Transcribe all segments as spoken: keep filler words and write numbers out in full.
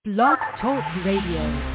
Blog Talk Radio.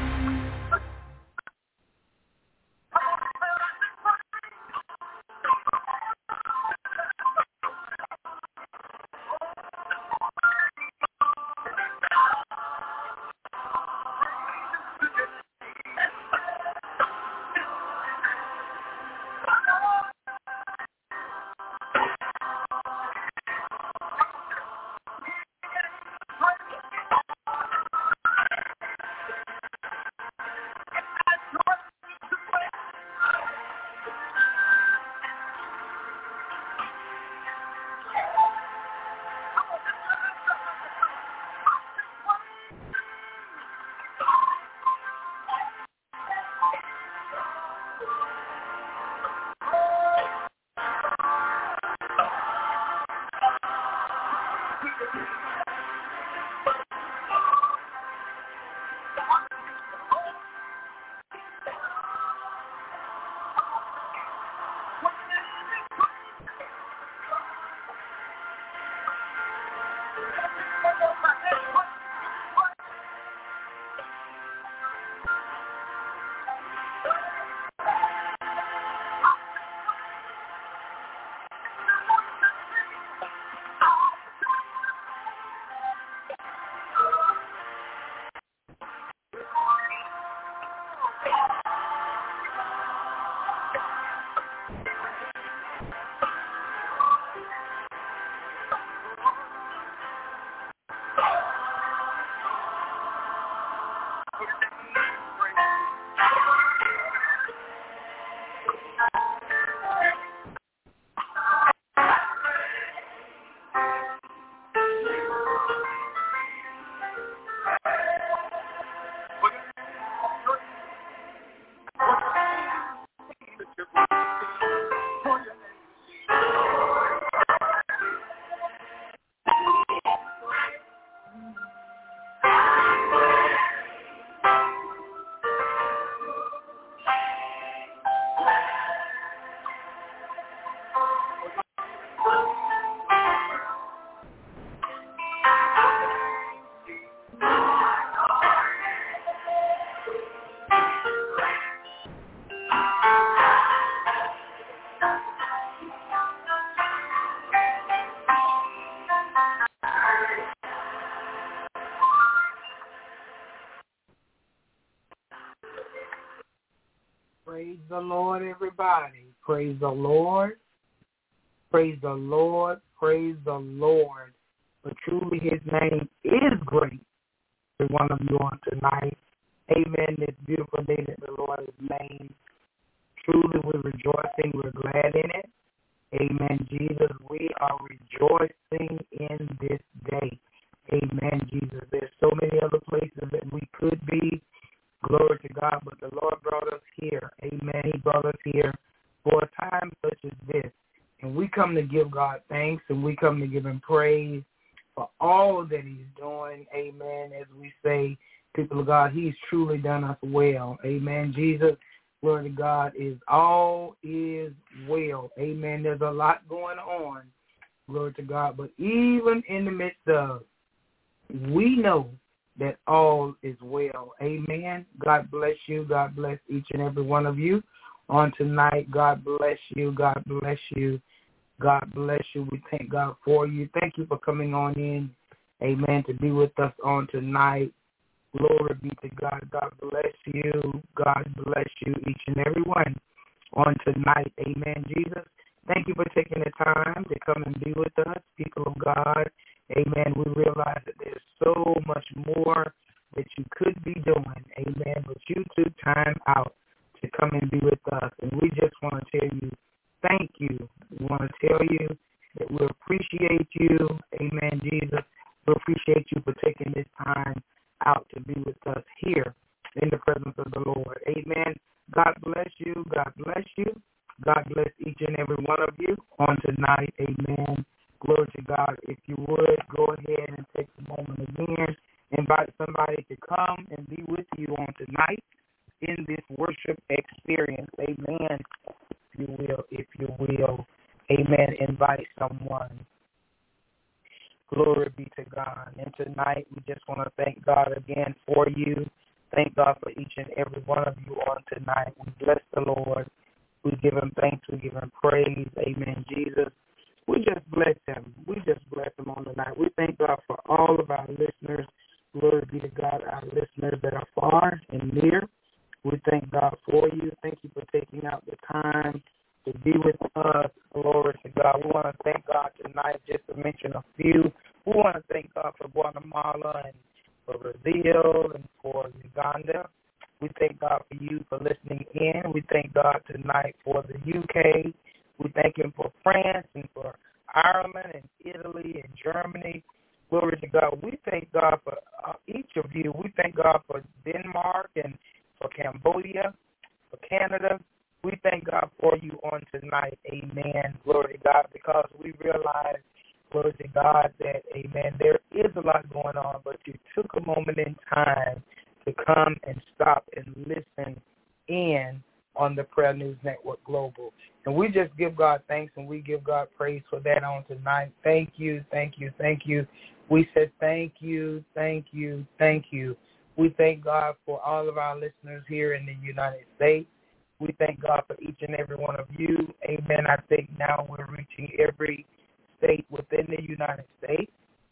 Praise the Lord, everybody. Praise the Lord. Praise the Lord. Praise the Lord. But truly his name is great. For one of you on tonight. Amen. This beautiful day that the Lord has made. Truly we're rejoicing. We're glad in it. Amen, Jesus. We are rejoicing in this day. Amen, Jesus. There's so many other places that we could be. Glory to God, but the Lord brought us here. Amen. He brought us here for a time such as this. And we come to give God thanks, and we come to give him praise for all that he's doing. Amen. As we say, people of God, he's truly done us well. Amen. Jesus, glory to God, is all is well. Amen. There's a lot going on. Glory to God. But even in the midst of, we know that all is well. Amen. God bless you. God bless each and every one of you on tonight. God bless you. God bless you. God bless you. We thank God for you. Thank you for coming on in, amen, to be with us on tonight. Glory be to God. God bless you. God bless you, each and every one on tonight. Amen, Jesus. Thank you for taking the time to come and be with us, people of God. Amen. We realize that there's so much more that you could be doing. Amen. But you took time out to come and be with us. And we just want to tell you, thank you. We want to tell you that we appreciate you. Amen, Jesus. We appreciate you for taking this time out to be with us here in the presence of the Lord. Amen. God bless you. God bless you. God bless each and every one of you on tonight. Amen. Glory to God. If you would, go ahead and take a moment again. Invite somebody to come and be with you on tonight in this worship experience. Amen. If you will, if you will. Amen. Invite someone. Glory be to God. And tonight we just want to thank God again for you. Thank God for each and every one of you on tonight. We bless the Lord. We give him thanks. We give him praise. Amen, Jesus. We just bless him. We just bless him on tonight. We thank God for all of our listeners. Glory be to God, our listeners that are far and near. We thank God for you. Thank you for taking out the time to be with us. Glory to God. We want to thank God tonight, just to mention a few. We want to thank God for Guatemala and for Brazil and for Uganda. We thank God for you for listening in. We thank God tonight for the U K. We thank him for France and for Ireland and Italy and Germany. Glory to God. We thank God for uh, each of you. We thank God for Denmark and for Cambodia, for Canada. We thank God for you on tonight. Amen. Glory to God, because we realize, glory to God, that, amen, there is a lot going on, but you took a moment in time to come and stop and listen in on the Prayer News Network Global. And we just give God thanks and we give God praise for that on tonight. Thank you, thank you, thank you. We said thank you, thank you, thank you. We thank God for all of our listeners here in the United States. We thank God for each and every one of you. Amen. I think now we're reaching every state within the United States.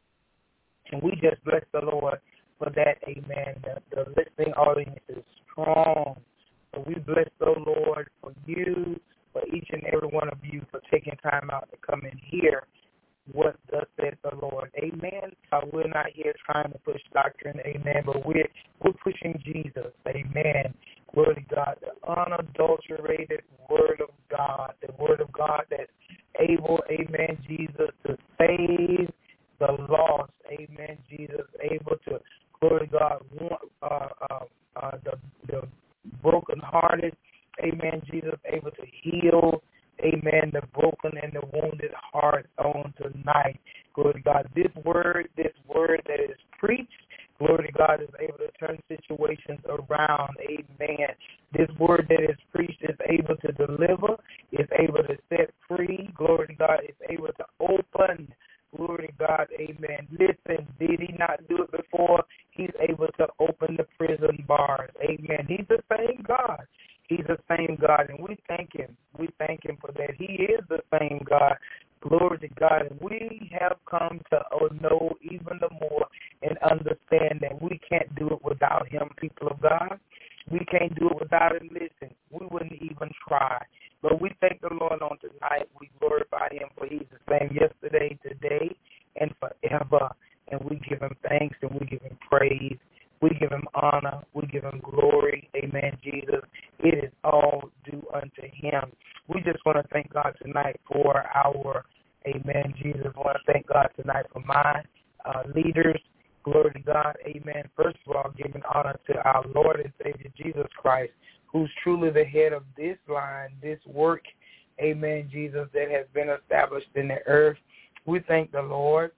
And we just bless the Lord for that. Amen. The, the listening audience is strong. So we bless the Lord for you, for each and every one of you, for taking time out to come and hear what thus says the Lord. Amen. So we're not here trying to push doctrine. Amen. But we're, we're pushing Jesus. Amen. Glory to God. The unadulterated word of God. The word of God that's able, amen, Jesus, to save the lost. Amen, Jesus, able to, glory to God, uh, uh, uh, the, the brokenhearted. Amen, Jesus, able to heal, amen, the broken and the wounded hearts on tonight. Glory to God. This word, this word that is preached, glory to God, is able to turn situations around. Amen. This word that is preached is able to deliver, is able to set free. Glory to God, is able to open. Glory to God. Amen. Listen, did he not do it before? He's able to open the prison bars. Amen. He's the same God. He's the same God, and we thank him. We thank him for that. He is the same God. Glory to God. And we have come to know even the more and understand that we can't do it without him, people of God. We can't do it without him. Listen, we wouldn't even try. But we thank the Lord on tonight. We glorify him, for he's the same yesterday, today, and forever. And we give him thanks and we give him praise. We give him honor. We give him glory. Amen, Jesus. It is all due unto him. We just want to thank God tonight for our, amen, Jesus. I want to thank God tonight for my uh, leaders. Glory to God. Amen. First of all, giving honor to our Lord and Savior Jesus Christ, who's truly the head of this line, this work, amen, Jesus, that has been established in the earth. We thank the Lord.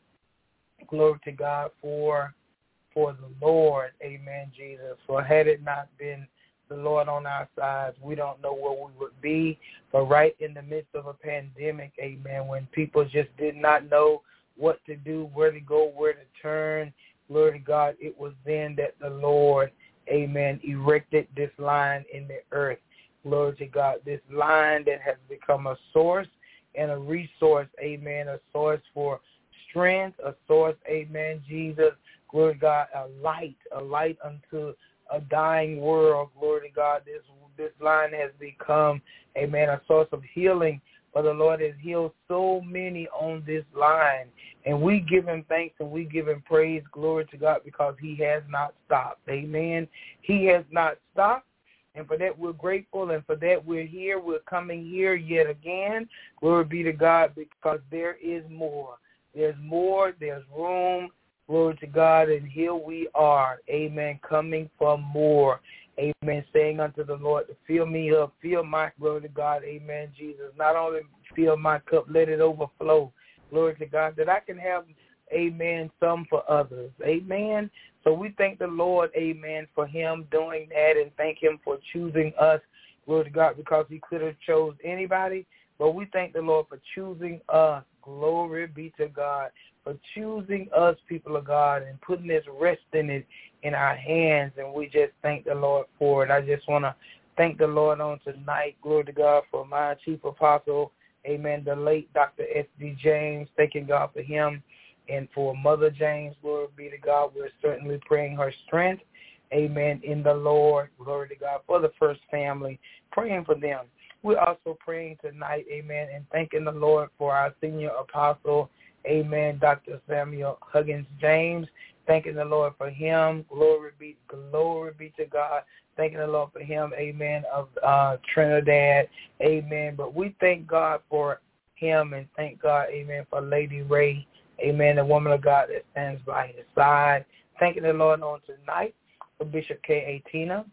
Glory to God for for the Lord, amen, Jesus. For had it not been the Lord on our sides, we don't know where we would be. But right in the midst of a pandemic, amen, when people just did not know what to do, where to go, where to turn, glory to God, it was then that the Lord, amen, erected this line in the earth. Glory to God, this line that has become a source and a resource, amen, a source for strength, a source, amen, Jesus, glory to God, a light, a light unto a dying world. Glory to God, this this line has become, amen, a source of healing. For the Lord has healed so many on this line. And we give him thanks and we give him praise, glory to God, because he has not stopped. Amen. He has not stopped. And for that, we're grateful. And for that, we're here. We're coming here yet again. Glory be to God, because there is more. There's more. There's room. Glory to God, and here we are, amen, coming for more, amen, saying unto the Lord to fill me up, fill my, glory to God, amen, Jesus, not only fill my cup, let it overflow, glory to God, that I can have, amen, some for others, amen. So we thank the Lord, amen, for him doing that, and thank him for choosing us, glory to God, because he could have chose anybody, but we thank the Lord for choosing us, Glory be to God for choosing us, people of God, and putting this rest in it in our hands. And we just thank the Lord for it. I just want to thank the Lord on tonight. Glory to God for my chief apostle, amen, the late Doctor S D James. Thanking God for him and for Mother James. Glory be to God. We're certainly praying her strength, amen, in the Lord. Glory to God for the First family, praying for them. We're also praying tonight, amen, and thanking the Lord for our senior apostle, amen, Doctor Samuel Huggins James. Thanking the Lord for him. Glory be, glory be to God. Thanking the Lord for him, amen, of uh, Trinidad, amen. But we thank God for him and thank God, amen, for Lady Ray, amen, the woman of God that stands by his side. Thanking the Lord on tonight for Bishop K A. Tina,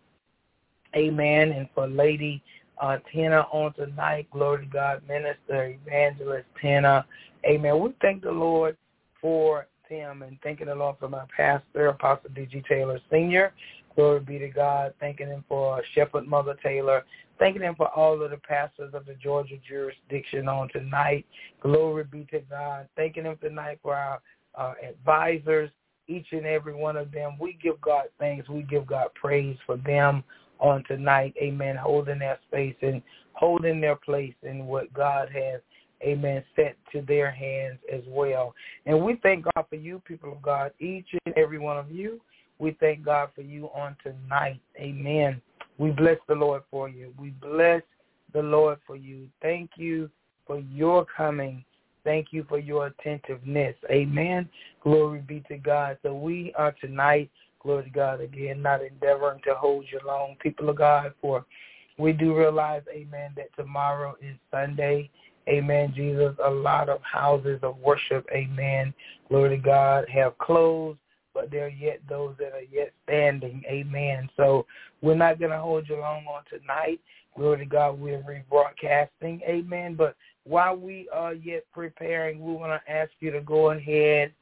amen, and for Lady uh, Tina on tonight. Glory to God, Minister Evangelist Tina, amen. We thank the Lord for him and thanking the Lord for my pastor, Apostle D G Taylor Senior Glory be to God. Thanking him for Shepherd Mother Taylor. Thanking him for all of the pastors of the Georgia jurisdiction on tonight. Glory be to God. Thanking him tonight for our uh, advisors, each and every one of them. We give God thanks. We give God praise for them on tonight. Amen. Holding their space and holding their place in what God has, amen, set to their hands as well. And we thank God for you, people of God, each and every one of you. We thank God for you on tonight. Amen. We bless the Lord for you. We bless the Lord for you. Thank you for your coming. Thank you for your attentiveness. Amen. Glory be to God. So we are tonight, glory to God, again, not endeavoring to hold you long, people of God, for we do realize, amen, that tomorrow is Sunday. Amen, Jesus. A lot of houses of worship, amen, glory to God, have closed, but there are yet those that are yet standing, amen. So we're not going to hold you long on tonight. Glory to God, we're rebroadcasting, amen. But while we are yet preparing, we want to ask you to go ahead,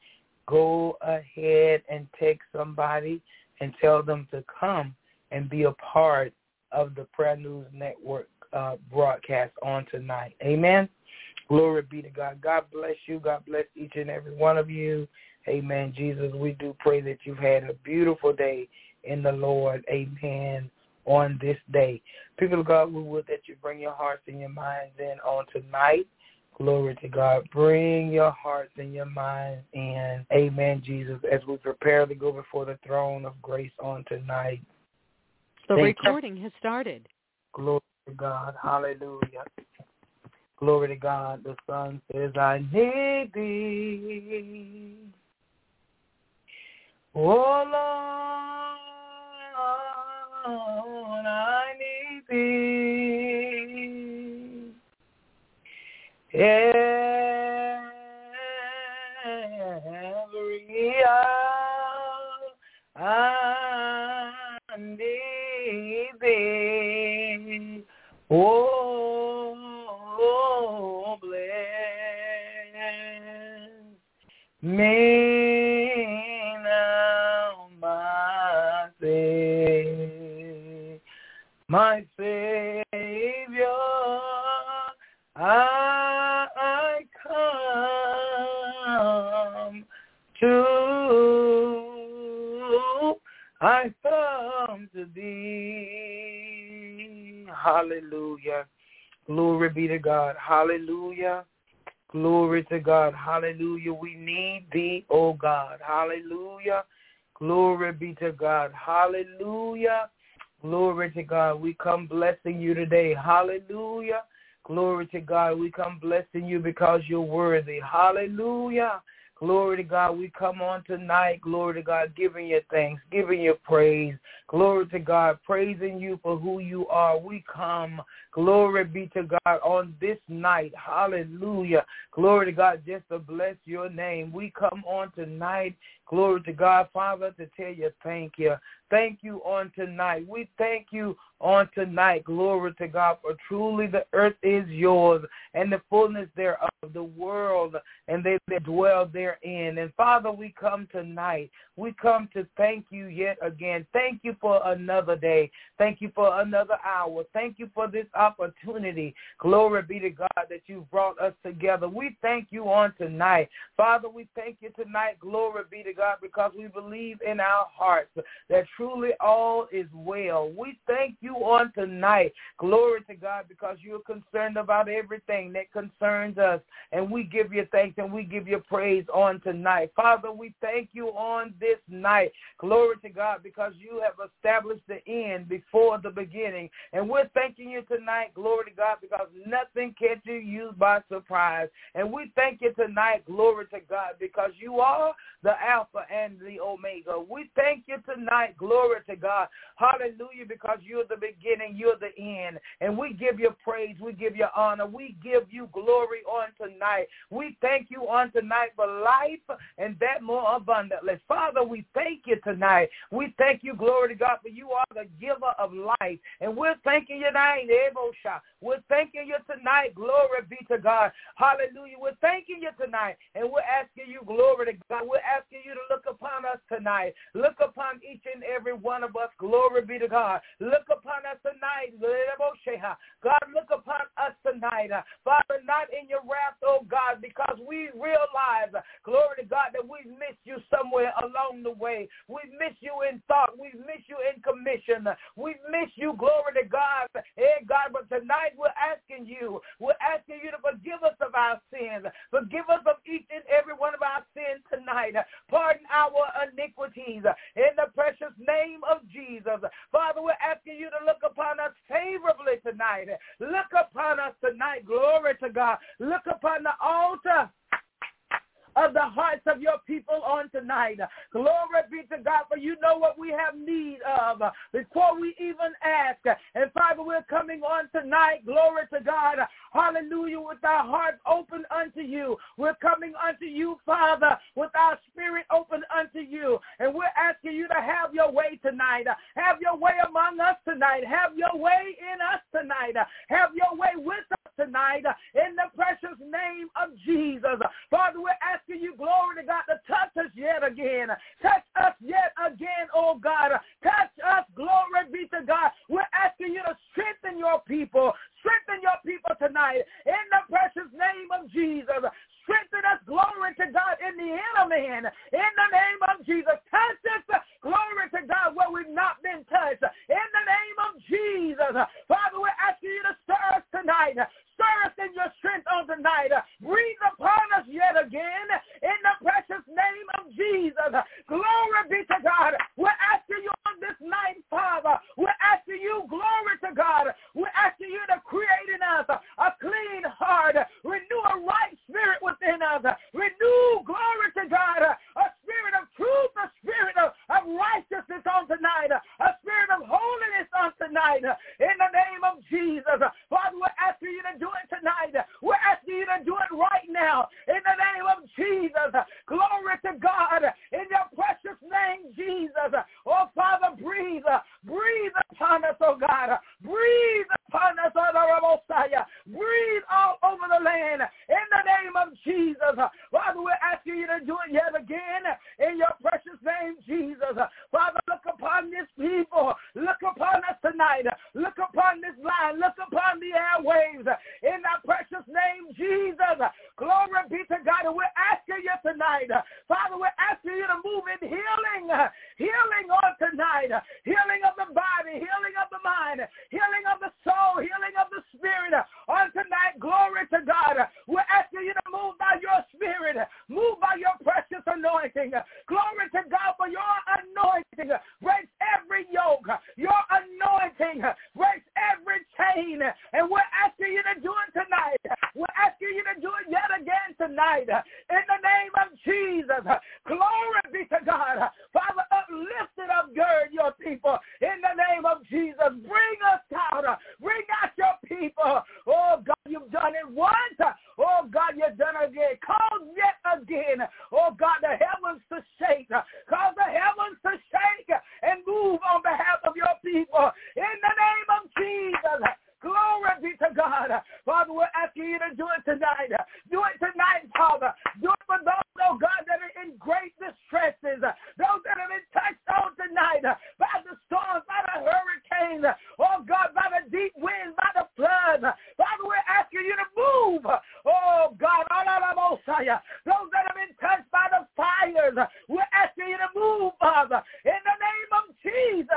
go ahead and text somebody and tell them to come and be a part of the Prayer News Network uh, broadcast on tonight. Amen. Glory be to God. God bless you. God bless each and every one of you. Amen. Jesus, we do pray that you've had a beautiful day in the Lord. Amen. On this day. People of God, we would that you bring your hearts and your minds in on tonight. Glory to God. Bring your hearts and your minds in. Amen, Jesus, as we prepare to go before the throne of grace on tonight. The Thank recording you. has started. Glory to God. Hallelujah. Glory to God. The Son says, I need thee. Oh, Lord, I need thee. Every hour I need thee. Oh, bless me now, my Savior, my Savior, I, I come to, I come to thee. Hallelujah. Glory be to God. Hallelujah. Glory to God. Hallelujah. We need thee, oh God. Hallelujah. Glory be to God. Hallelujah. Glory to God. We come blessing you today. Hallelujah. Glory to God. We come blessing you because you're worthy. Hallelujah. Glory to God. We come on tonight, glory to God, giving you thanks, giving you praise. Glory to God, praising you for who you are. We come, glory be to God, on this night. Hallelujah. Glory to God, just to bless your name. We come on tonight, glory to God, Father, to tell you thank you. Thank you on tonight. We thank you on tonight, glory to God, for truly the earth is yours and the fullness thereof, the world and they that dwell therein. And Father, we come tonight. We come to thank you yet again. Thank you for another day. Thank you for another hour. Thank you for this opportunity. Glory be to God that you've brought us together. We thank you on tonight. Father, we thank you tonight. Glory be to God, because we believe in our hearts that truly all is well. We thank you on tonight. Glory to God, because you're concerned about everything that concerns us. And we give you thanks and we give you praise on tonight. Father, we thank you on this night. Glory to God, because you have established the end before the beginning. And we're thanking you tonight, glory to God, because nothing catches you by surprise. And we thank you tonight, glory to God, because you are the Alpha and the Omega. We thank you tonight, glory to God, hallelujah, because you're the beginning, you're the end. And we give you praise, we give you honor, we give you glory on tonight. We thank you on tonight for life and that more abundantly. Father, we thank you tonight. We thank you, glory to God, for you are the giver of life. And we're thanking you tonight, Ebosha. We're thanking you tonight, glory be to God. Hallelujah. We're thanking you tonight, and we're asking you, glory to God. We're asking you to look upon us tonight. Look upon each and every one of us, glory be to God. Look upon us tonight, God, look upon us tonight. Father, not in your wrath, oh God, because we realize, glory to God, that we missed you somewhere along the way. We miss you in thought. We miss you in commission. We miss you, glory to God. Hey, God, but tonight we're asking you, we're asking you to forgive us of our sins. Forgive us of each and every one of our sins tonight. Pardon our iniquities in the precious name of Jesus. Father, we're asking you to look upon us favorably tonight. Look upon us tonight. Glory to God. Look upon the altar of the hearts of your people on tonight. Glory be to God, for you know what we have need of before we even ask. And Father, we're coming on tonight, glory to God, hallelujah, with our hearts open unto you. We're coming unto you, Father, with our spirit open unto you. And we're asking you to have your way tonight. Have your way among us tonight. Have your way in us tonight. Have your way with us tonight in the precious name of Jesus. Father, we're asking you, glory to God, to touch us yet again. Touch us yet again, oh God. Touch us, glory be to God. We're asking you to strengthen your people. Strengthen your people tonight in the precious name of Jesus. Strengthen us, glory to God, in the inner man. In the name of Jesus. Touch us, glory to God, where we've not been touched. In the name of Jesus. Father, we're asking you to stir us tonight. Stir us in your strength on tonight. Breathe upon us yet again in the precious name of Jesus. Glory be to God. We're asking you on this night, Father. We're asking you, glory to God. We're asking you to create in us a clean heart. Renew a right spirit within us. Renew, glory to God, a spirit of truth, a spirit of, of righteousness on tonight, a spirit of holiness on tonight. In the name of Jesus. Father, we're asking you to do it tonight. We're asking you to do it right now. In the name of Jesus. Glory to God. In your precious name, Jesus. Oh, Father, breathe. Breathe upon us, oh God. Breathe upon us, oh Messiah. Breathe all over the land. In the name of Jesus. Father, we're asking you to do it yet again. In your precious name, Jesus. Father, look upon this people. Look upon us tonight. Look upon this line. Look upon the airwaves. In the precious name, Jesus. Glory be to God. And we're asking you tonight. Father, we're asking you to move in healing. Healing on tonight. Healing of the body. Healing of the mind. Healing of the soul. Healing of the spirit. On tonight, glory to God. We're asking you to move by your spirit. Move by your precious anointing. Glory to God for your anointing. Breaks every yoke. Your anointing breaks every chain. And we're asking you to do it tonight. We're asking you to do it yet again tonight. In the name of Jesus. Glory be to God. Father, uplift and upgird your people. In the name of Jesus. Bring us out. Bring out your people. Oh, God, you've done it once. Oh, God, you've done it again. Cause yet again, oh, God, the heavens to shake.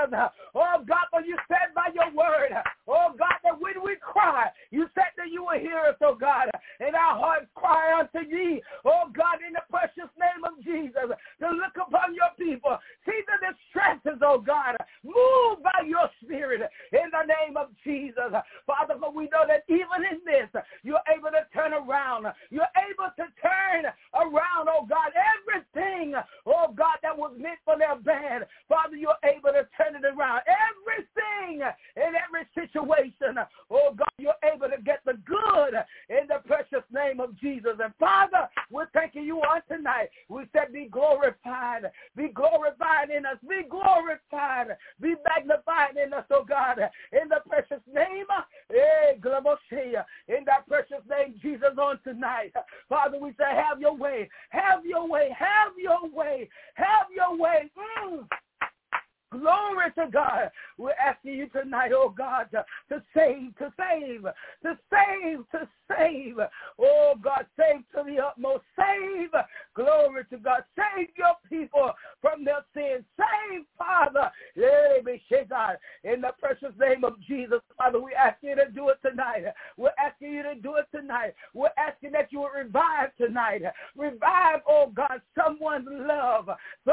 Oh, God, for you said by your word, oh, God, that when we cry, you said that you will hear us, oh, God, and our hearts cry unto thee, oh, God, in the precious name of Jesus, to look upon your people, see the distresses, oh, God, move by your spirit in the name of Jesus. Father, for we know that even in this, you're able to turn around. You're able to turn around, oh, God, everything, oh, God, that was meant for their bad. Father, you're able to turn it around. Everything in every situation, oh, God, you're able to get the good in the precious name of Jesus. And Father, we're thanking you on tonight. We said be glorified. Be glorified in us. Be glorified. Be magnified in us, oh God, in the precious name, eh, in that precious name, Jesus, on tonight. Father, we say have your way. Have your way. Have your way. Have your way. Mm. Glory to God. We're asking you tonight, oh God, to, to save, to save, to save, to save. Oh God, save to the utmost. Save. Glory to God. Save your people from their sins. Save, Father. In the precious name of Jesus, Father, we ask you to do it tonight. We're asking you to do it tonight. We're asking that you will revive tonight. Revive, oh God, someone's love.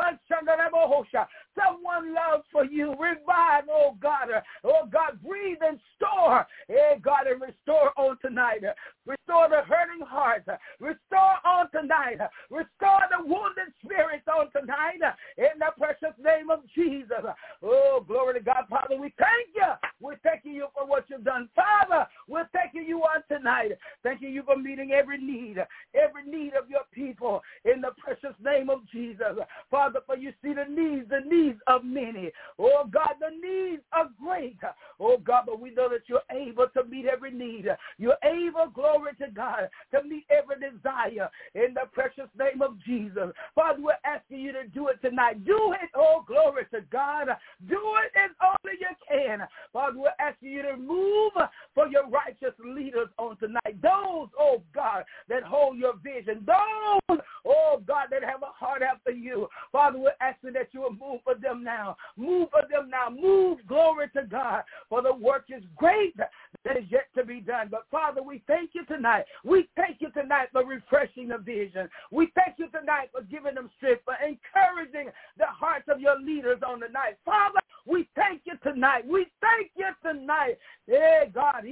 Someone love for you. Revive, oh God. Oh God, breathe and store. Hey God, and restore on tonight. Restore the hurting hearts. Restore on tonight. Restore the wounded spirits on tonight. In the precious name of Jesus. Oh, glory to God. Father, we thank you. We're thanking you for what you've done. Father, we're thanking you on tonight. Thanking you for meeting every need. Every need of your people. In the precious name of Jesus. Father, for you see the needs. The needs of many. Oh, God, the needs are great. Oh, God, but we know that you're able to meet every need. You're able, glory to God, to meet every desire in the precious name of Jesus. Father, we're asking you to do it tonight. Do it, oh, glory to God. Do it as only you can. Father, we're asking you to move for your righteous leaders on tonight. Those, oh, God, that hold your vision. Those, oh, God, that have a heart after you. Father, we're asking that you will move for them now. Move for them now. Move, glory to God, for the work is great that is yet to be done. But, Father, we thank you tonight. We thank you tonight for refreshing the vision. We thank you tonight for giving them strength, for encouraging the hearts of your leaders on the night. Father, we thank you tonight. We thank you tonight. Yeah, God,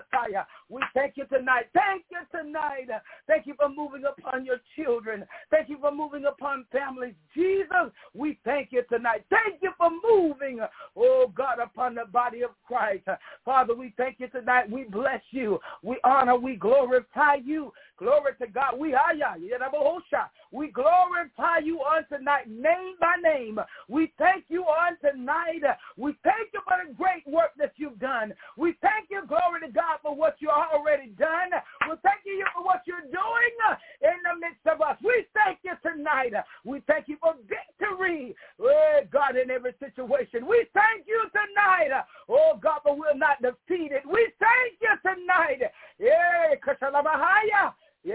we thank you tonight. Thank you tonight. Thank you for moving upon your children. Thank you for moving upon families. Jesus, we thank you tonight. Thank you for moving, oh God, upon the body of Christ. Father, we thank you tonight. We bless you. We honor, we glorify you. Glory to God. We are ya. We glorify you on tonight, name by name. We thank you on tonight. We thank you for the great work that you've done. We thank you, glory to God, for what you already done. We thank you for what you're doing in the midst of us. We thank you tonight. We thank you for victory, oh God, in every situation. We thank you tonight, oh God, but we're not defeated. We thank you tonight. Yeah, Kashalabahaya.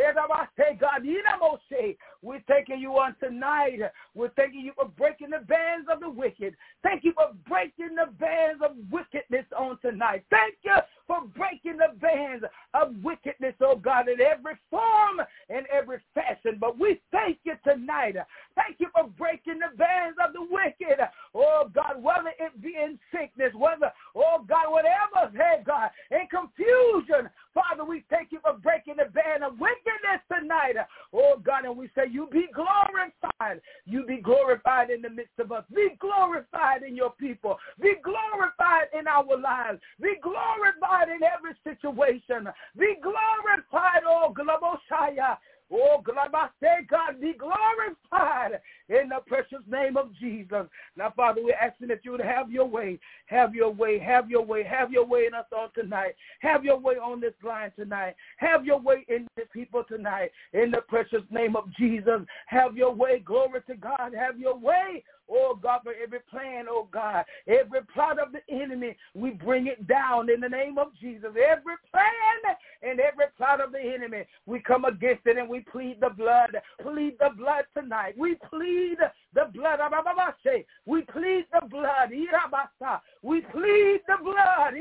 God, we're thanking you on tonight. We're thanking you for breaking the bands of the wicked. Thank you for breaking the bands of wickedness on tonight. Thank you for breaking the bands of wickedness, oh God, in every form and every fashion. But we thank you tonight. Thank you for breaking the bands of the wicked, oh God, whether it be in sickness, whether, oh God, whatever, hey God, in confusion. Father, we thank you for breaking the band of wickedness tonight, oh God, and we say you be glorified. You be glorified in the midst of us. Be glorified in your people. Be glorified in our lives. Be glorified in every situation. Be glorified, oh Globosaya. Oh, God, be glorified in the precious name of Jesus. Now, Father, we're asking that you would have your way, have your way, have your way, have your way in us all tonight. Have your way on this line tonight. Have your way in the people tonight. In the precious name of Jesus, have your way. Glory to God. Have your way. Oh, God, for every plan, oh, God, every plot of the enemy, we bring it down in the name of Jesus. Every plan and every plot of the enemy, we come against it and we plead the blood. Plead the blood tonight. We plead the blood. We plead the blood. We plead the blood.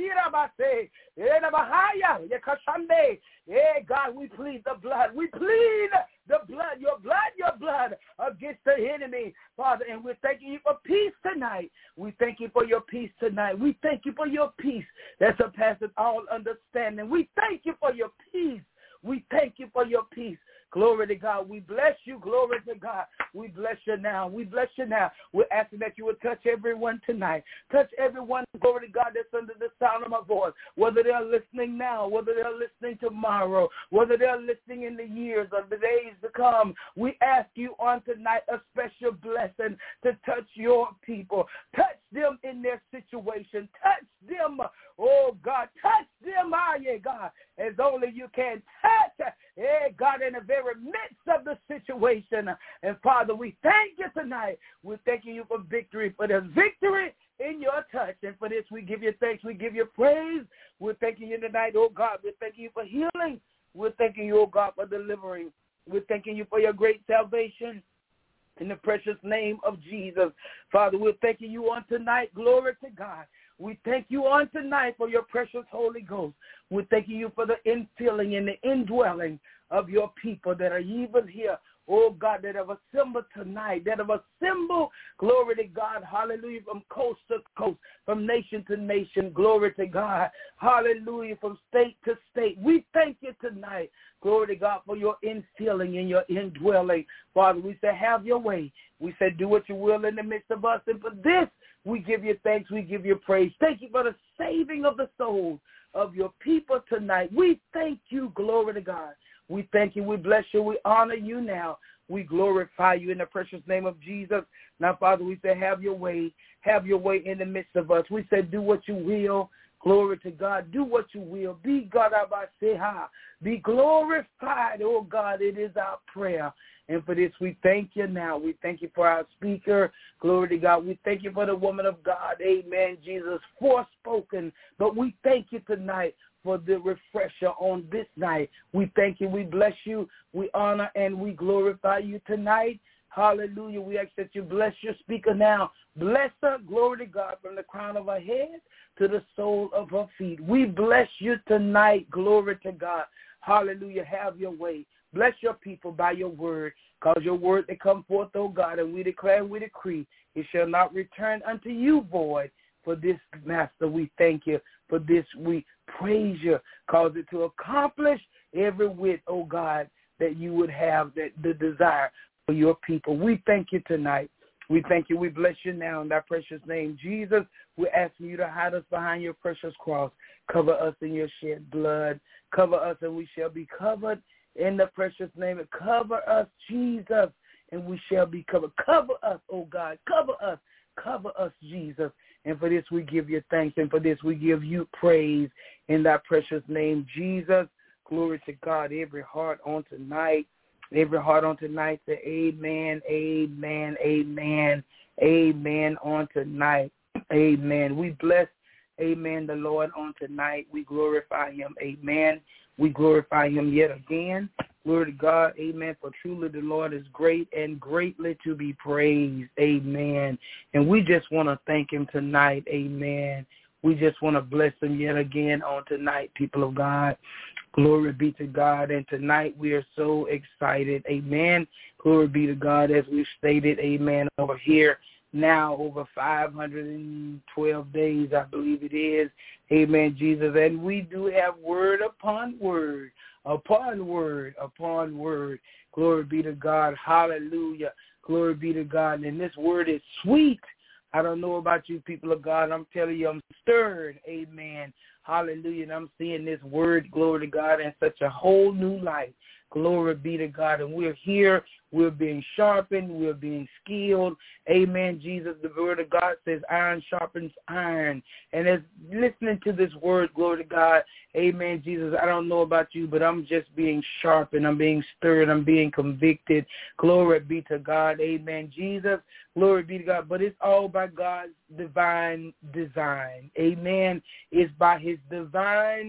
Yeah, God, we plead the blood. We plead the blood, your blood, your blood against the enemy, Father. And we're thanking you for peace tonight. We thank you for your peace tonight. We thank you for your peace that surpasses all understanding. We thank you for your peace. We thank you for your peace. Glory to God. We bless you. Glory to God. We bless you now. We bless you now. We're asking that you would touch everyone tonight. Touch everyone, glory to God, that's under the sound of my voice, whether they're listening now, whether they're listening tomorrow, whether they're listening in the years or the days to come. We ask you on tonight a special blessing to touch your people. Touch them in their situation. Touch them, oh God. Touch them, ah, yeah, God, as only you can. Touch, yeah, God, in the very midst of the situation. And Father, we thank you tonight. We're thanking you for victory, for the victory in your touch. And for this, we give you thanks. We give you praise. We're thanking you tonight, oh God. We're thanking you for healing. We're thanking you, oh God, for delivering. We're thanking you for your great salvation. In the precious name of Jesus. Father, we're thanking you on tonight. Glory to God. We thank you on tonight for your precious Holy Ghost. We're thanking you for the infilling and the indwelling of your people that are even here, oh God, that have assembled tonight, that have assembled, glory to God, hallelujah, from coast to coast, from nation to nation, glory to God, hallelujah, from state to state. We thank you tonight, glory to God, for your infilling and your indwelling. Father, we say, have your way. We say, do what you will in the midst of us. And for this, we give you thanks. We give you praise. Thank you for the saving of the souls of your people tonight. We thank you, glory to God. We thank you. We bless you. We honor you now. We glorify you in the precious name of Jesus. Now, Father, we say, have your way. Have your way in the midst of us. We say, do what you will. Glory to God. Do what you will. Be God, Abba, be glorified, oh God. It is our prayer. And for this, we thank you now. We thank you for our speaker. Glory to God. We thank you for the woman of God. Amen, Jesus, forespoken. But we thank you tonight for the refresher on this night. We thank you. We bless you. We honor and we glorify you tonight. Hallelujah. We ask that you bless your speaker now. Bless her, glory to God, from the crown of her head to the sole of her feet. We bless you tonight. Glory to God. Hallelujah. Have your way. Bless your people by your word. Cause your word to come forth, O God, and we declare and we decree it shall not return unto you void. For this, Master, we thank you. For this, we praise you. Cause it to accomplish every whit, oh God, that you would have, that the desire for your people. We thank you tonight. We thank you. We bless you now in thy precious name. Jesus, we're asking you to hide us behind your precious cross. Cover us in your shed blood. Cover us and we shall be covered in the precious name. Cover us, Jesus, and we shall be covered. Cover us, oh God. Cover us. Cover us, Jesus. And for this, we give you thanks. And for this, we give you praise in thy precious name, Jesus. Glory to God. Every heart on tonight, every heart on tonight, say amen, amen, amen, amen on tonight. Amen. We bless, amen, the Lord on tonight. We glorify him. Amen. We glorify him yet again. Glory to God. Amen. For truly the Lord is great and greatly to be praised. Amen. And we just want to thank him tonight. Amen. We just want to bless him yet again on tonight, people of God. Glory be to God. And tonight we are so excited. Amen. Glory be to God, as we've stated. Amen. Over here now, over five hundred twelve days, I believe it is. Amen, Jesus. And we do have word upon word, upon word, upon word. Glory be to God. Hallelujah. Glory be to God. And this word is sweet. I don't know about you, people of God. I'm telling you, I'm stirred. Amen. Hallelujah. And I'm seeing this word, glory to God, in such a whole new light. Glory be to God. And we're here. We're being sharpened. We're being skilled. Amen, Jesus. The word of God says iron sharpens iron. And as listening to this word, glory to God, amen, Jesus, I don't know about you, but I'm just being sharpened. I'm being stirred. I'm being convicted. Glory be to God. Amen, Jesus. Glory be to God. But it's all by God's divine design. Amen. It's by his divine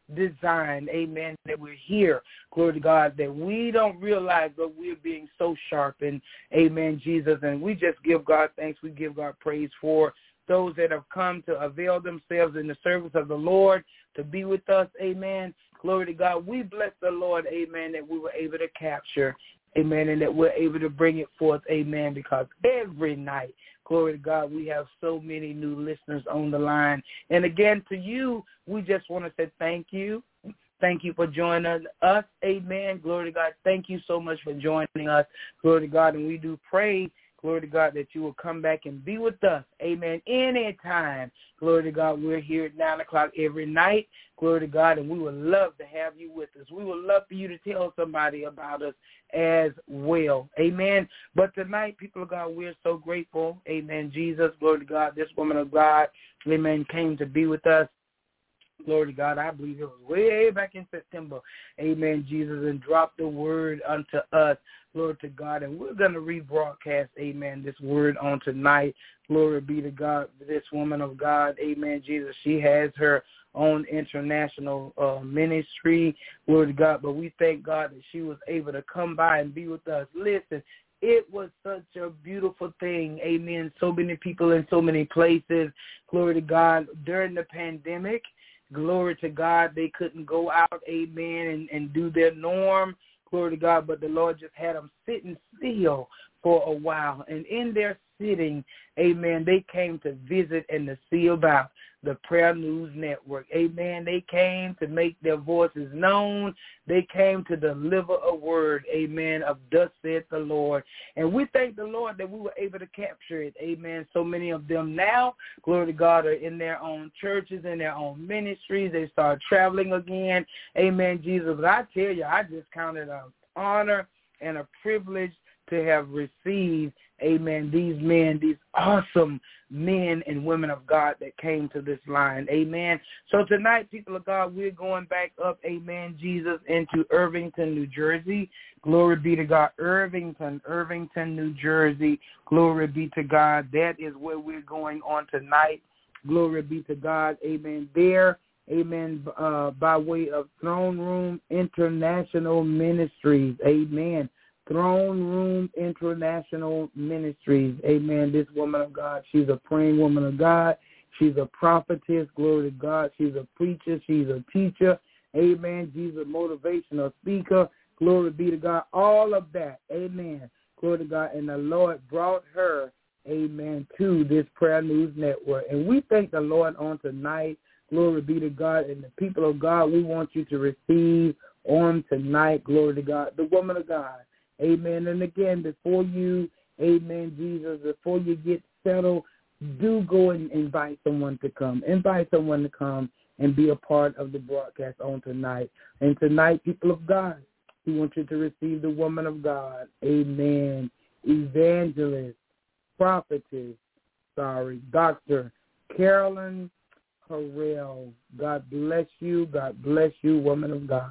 design, amen, that we're here, glory to God, that we don't realize that we're being so sharpened, amen, Jesus, and we just give God thanks, we give God praise for those that have come to avail themselves in the service of the Lord to be with us, amen, glory to God. We bless the Lord, amen, that we were able to capture, amen, and that we're able to bring it forth, amen, because every night, glory to God, we have so many new listeners on the line. And again, to you, we just want to say thank you. Thank you for joining us. Amen. Glory to God. Thank you so much for joining us. Glory to God. And we do pray, glory to God, that you will come back and be with us. Amen. Anytime. Glory to God. We're here at nine o'clock every night. Glory to God. And we would love to have you with us. We would love for you to tell somebody about us as well. Amen. But tonight, people of God, we're so grateful. Amen. Jesus, glory to God. This woman of God, amen, came to be with us. Glory to God. I believe it was way back in September. Amen, Jesus, and dropped the word unto us. Glory to God. And we're going to rebroadcast, amen, this word on tonight. Glory be to God. This woman of God, amen, Jesus, she has her own international uh, ministry. Glory to God. But we thank God that she was able to come by and be with us. Listen, it was such a beautiful thing. Amen. So many people in so many places. Glory to God. During the pandemic, glory to God, they couldn't go out, amen, and, and do their norm, glory to God, but the Lord just had them sitting still for a while. And in their sitting, amen, they came to visit and to see about the Prayer News Network. Amen. They came to make their voices known. They came to deliver a word, amen, of thus saith the Lord. And we thank the Lord that we were able to capture it. Amen. So many of them now, glory to God, are in their own churches, in their own ministries. They start traveling again. Amen, Jesus. But I tell you, I just count it an honor and a privilege to have received, amen, these men, these awesome men and women of God that came to this line. Amen. So tonight, people of God, we're going back up, amen, Jesus, into Irvington, New Jersey. Glory be to God. Irvington, Irvington, New Jersey. Glory be to God. That is where we're going on tonight. Glory be to God. Amen. There, amen, uh, by way of Throne Room International Ministries. Amen. Throne Room International Ministries. Amen. This woman of God, she's a praying woman of God. She's a prophetess. Glory to God. She's a preacher. She's a teacher. Amen. She's a motivational speaker. Glory be to God. All of that. Amen. Glory to God. And the Lord brought her, amen, to this Prayer News Network. And we thank the Lord on tonight. Glory be to God. And the people of God, we want you to receive on tonight. Glory to God. The woman of God. Amen. And again, before you, amen, Jesus, before you get settled, do go and invite someone to come. Invite someone to come and be a part of the broadcast on tonight. And tonight, people of God, we want you to receive the woman of God. Amen. Evangelist, prophetess, sorry, Doctor Carolyn Harrell. God bless you. God bless you, woman of God.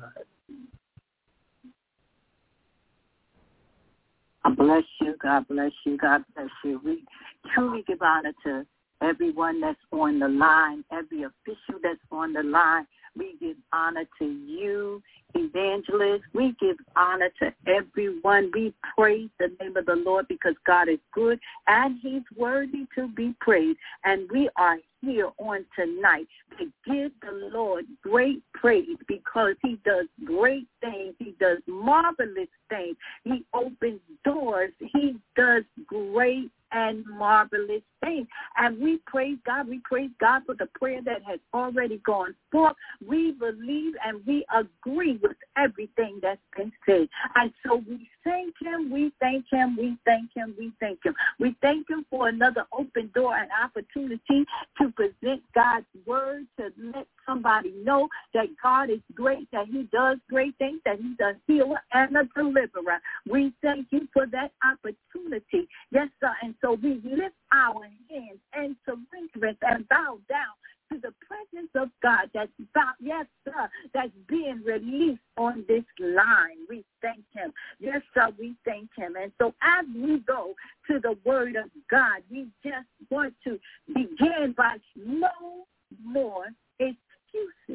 God bless you. God bless you. God bless you. We truly give honor to everyone that's on the line, every official that's on the line. We give honor to you, evangelists. We give honor to everyone. We praise the name of the Lord because God is good and he's worthy to be praised. And we are here on tonight to give the Lord great praise because he does great things. He does marvelous things. He opens doors. He does great and marvelous things. And we praise God. We praise God for the prayer that has already gone forth. We believe and we agree with everything that's been said. And so we thank him, we thank him, we thank him, we thank him. We thank him for another open door and opportunity to present God's word, to let somebody know that God is great, that he does great things, that he's a healer and a deliverer. We thank you for that opportunity. Yes, sir. And so we lift our hands and surrender and bow down to the presence of God that's about, yes, sir, that's being released on this line. We thank him. Yes, sir, we thank him. And so as we go to the word of God, we just want to begin by no more excuses.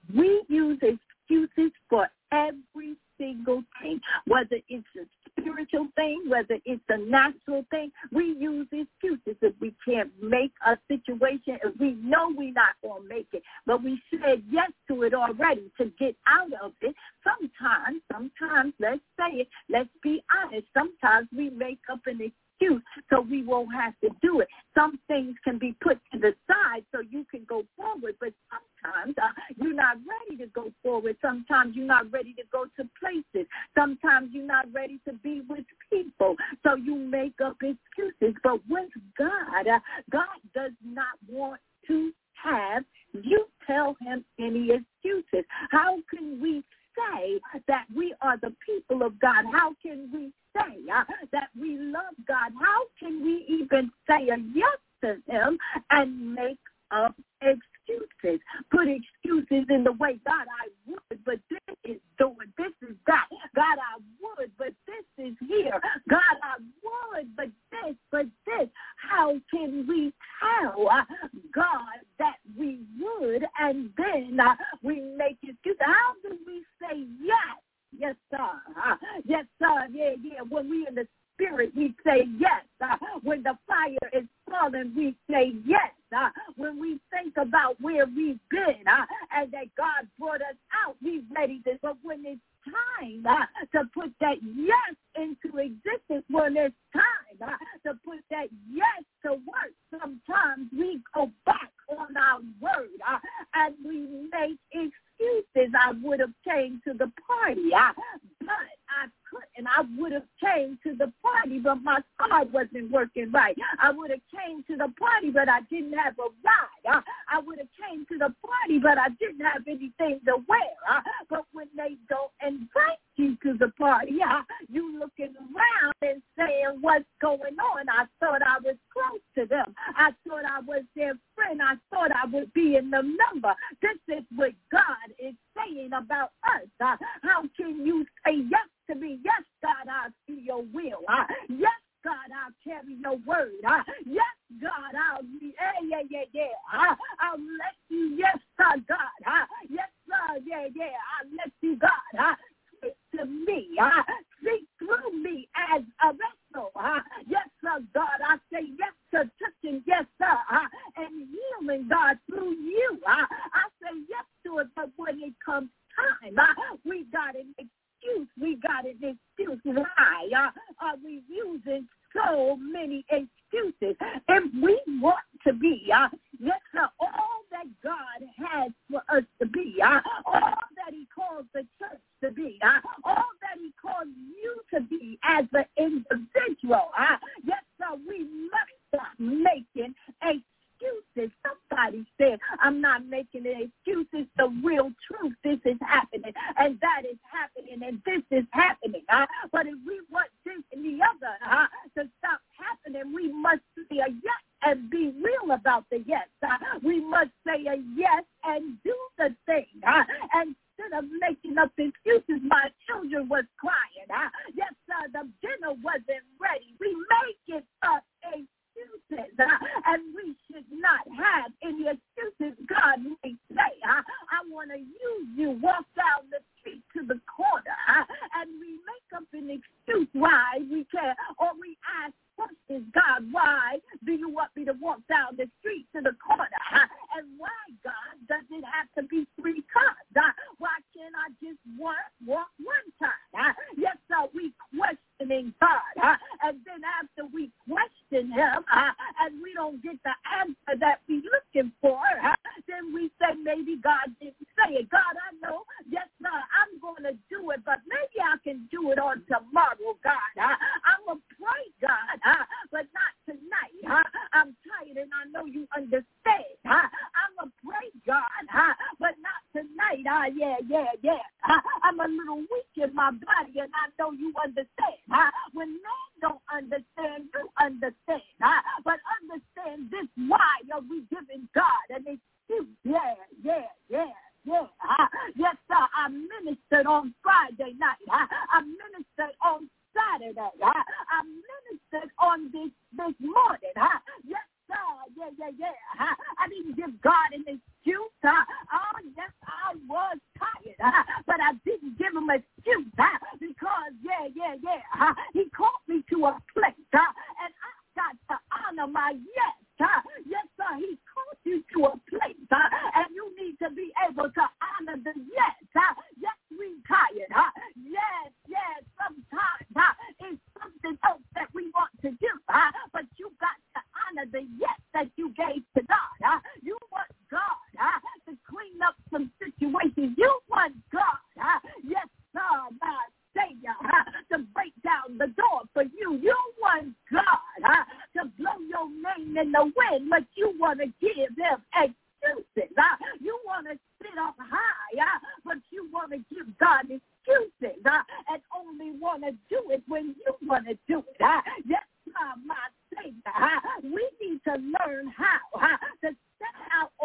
We use excuses for every single thing, whether it's a spiritual thing, whether it's a natural thing. We use excuses if we can't make a situation, if we know we're not going to make it, but we said yes to it already to get out of it. Sometimes, sometimes, let's say it, let's be honest, sometimes we make up an excuse so we won't have to do it. Some things can be put to the side so you can go forward, but sometimes uh, you're not ready to go forward. Sometimes you're not ready to go to places. Sometimes you're not ready to be with people, so you make up excuses. But with God, uh, God does not want to have you tell him any excuses. How can we say that we are the people of God? How can we say uh, that we love God? How can we even say a yes to him and make up excuses? Put excuses in the way, God, I would, but this is doing, this is that. God, I would, but this is here. God, I would, but this, but this. How can we tell uh, God that we would and then uh, we make excuses? How do we say yes? Yes, sir. Uh, yes, sir. Yeah, yeah. When we in the spirit, we say yes. Uh, when the fire is falling, we say yes. Uh, when we think about where we've been uh, and that God brought us out, we're ready to. But when it's time uh, to put that yes into existence, when it's time uh, to put that yes to work, sometimes we go back on our word uh, and we make excuses. I would have came to the party, uh, but I couldn't. I would have came to the party, but my car wasn't working right. I would have came to the party, but I didn't have a ride. Uh, I would have came to the party, but I didn't have anything to wear. Uh, but when they don't invite you to the party, uh, you looking around and saying, what's going on? I thought I was close to them. I thought I was their friend. I thought I would be in the number. This is what God is saying about us. Uh, how can you say yes to me? Yes, God, I'll do your will. Uh, yes, God, I'll carry your word. Uh, yes, God, I'll be, yeah, yeah, yeah, yeah. Uh, I'll let you, yes, sir, God. Uh, yes, sir, yeah, yeah. I'll let you, God. Uh, speak to me. Uh, speak through me as a vessel. Uh, yes, sir, God. I say yes to touching, yes, sir, uh, and healing, God, through you. Uh, I say yes to it, but when it comes time, uh, we got an excuse. We got an excuse. Why uh, are we using so many excuses? If we want to be, uh, yes, sir, all that God has for us to be, uh, all that he calls the church to be, uh, all that he calls you to be as an individual, uh, yes, sir, we must stop making excuses. Somebody said, I'm not making an excuse. It's the real truth. This is happening, and that is happening, and this is happening. Uh, but if we want this and the other uh, to stop happening, we must say a yes and be real about the yes. Uh, we must say a yes and do the thing. Uh, and instead of making up excuses, my children was crying. Uh, yes, sir, the dinner wasn't ready. We make it up excuses. Uh, and we should not have any excuses. God may say, uh, I want to use you. Walk down the street to the corner, uh, and we make up an excuse why we can, or we ask questions. God, why do you want me to walk down the street to the corner? Uh, and why, God, does it have to be three times? Uh, why can't I just walk, walk one time? Uh, yes, sir, we questioning God. Uh, and then after we question him, uh, and we don't get the answer that we're looking for, uh, then we say maybe God didn't say it. God, I know, yes, sir, I'm going to do it, but maybe I can do it on tomorrow, God. Uh, I'm going to pray, God, uh, but not tonight. Uh, I'm tired, and I know you understand. Uh, I'm going to pray, God, uh, but not tonight. Uh, yeah, yeah, yeah. Uh, I'm a little weak in my body, and I know you understand. Uh, when men don't understand, you understand. Uh, but understand this, why are we giving God an excuse? Yeah, yeah, yeah. Yeah, uh, yes, sir. I ministered on Friday night. Uh, I ministered on Saturday. Uh, I ministered on this this morning. Uh, yes, sir. Yeah, yeah, yeah. Uh, I didn't give God an excuse. Uh, oh, yes, I was.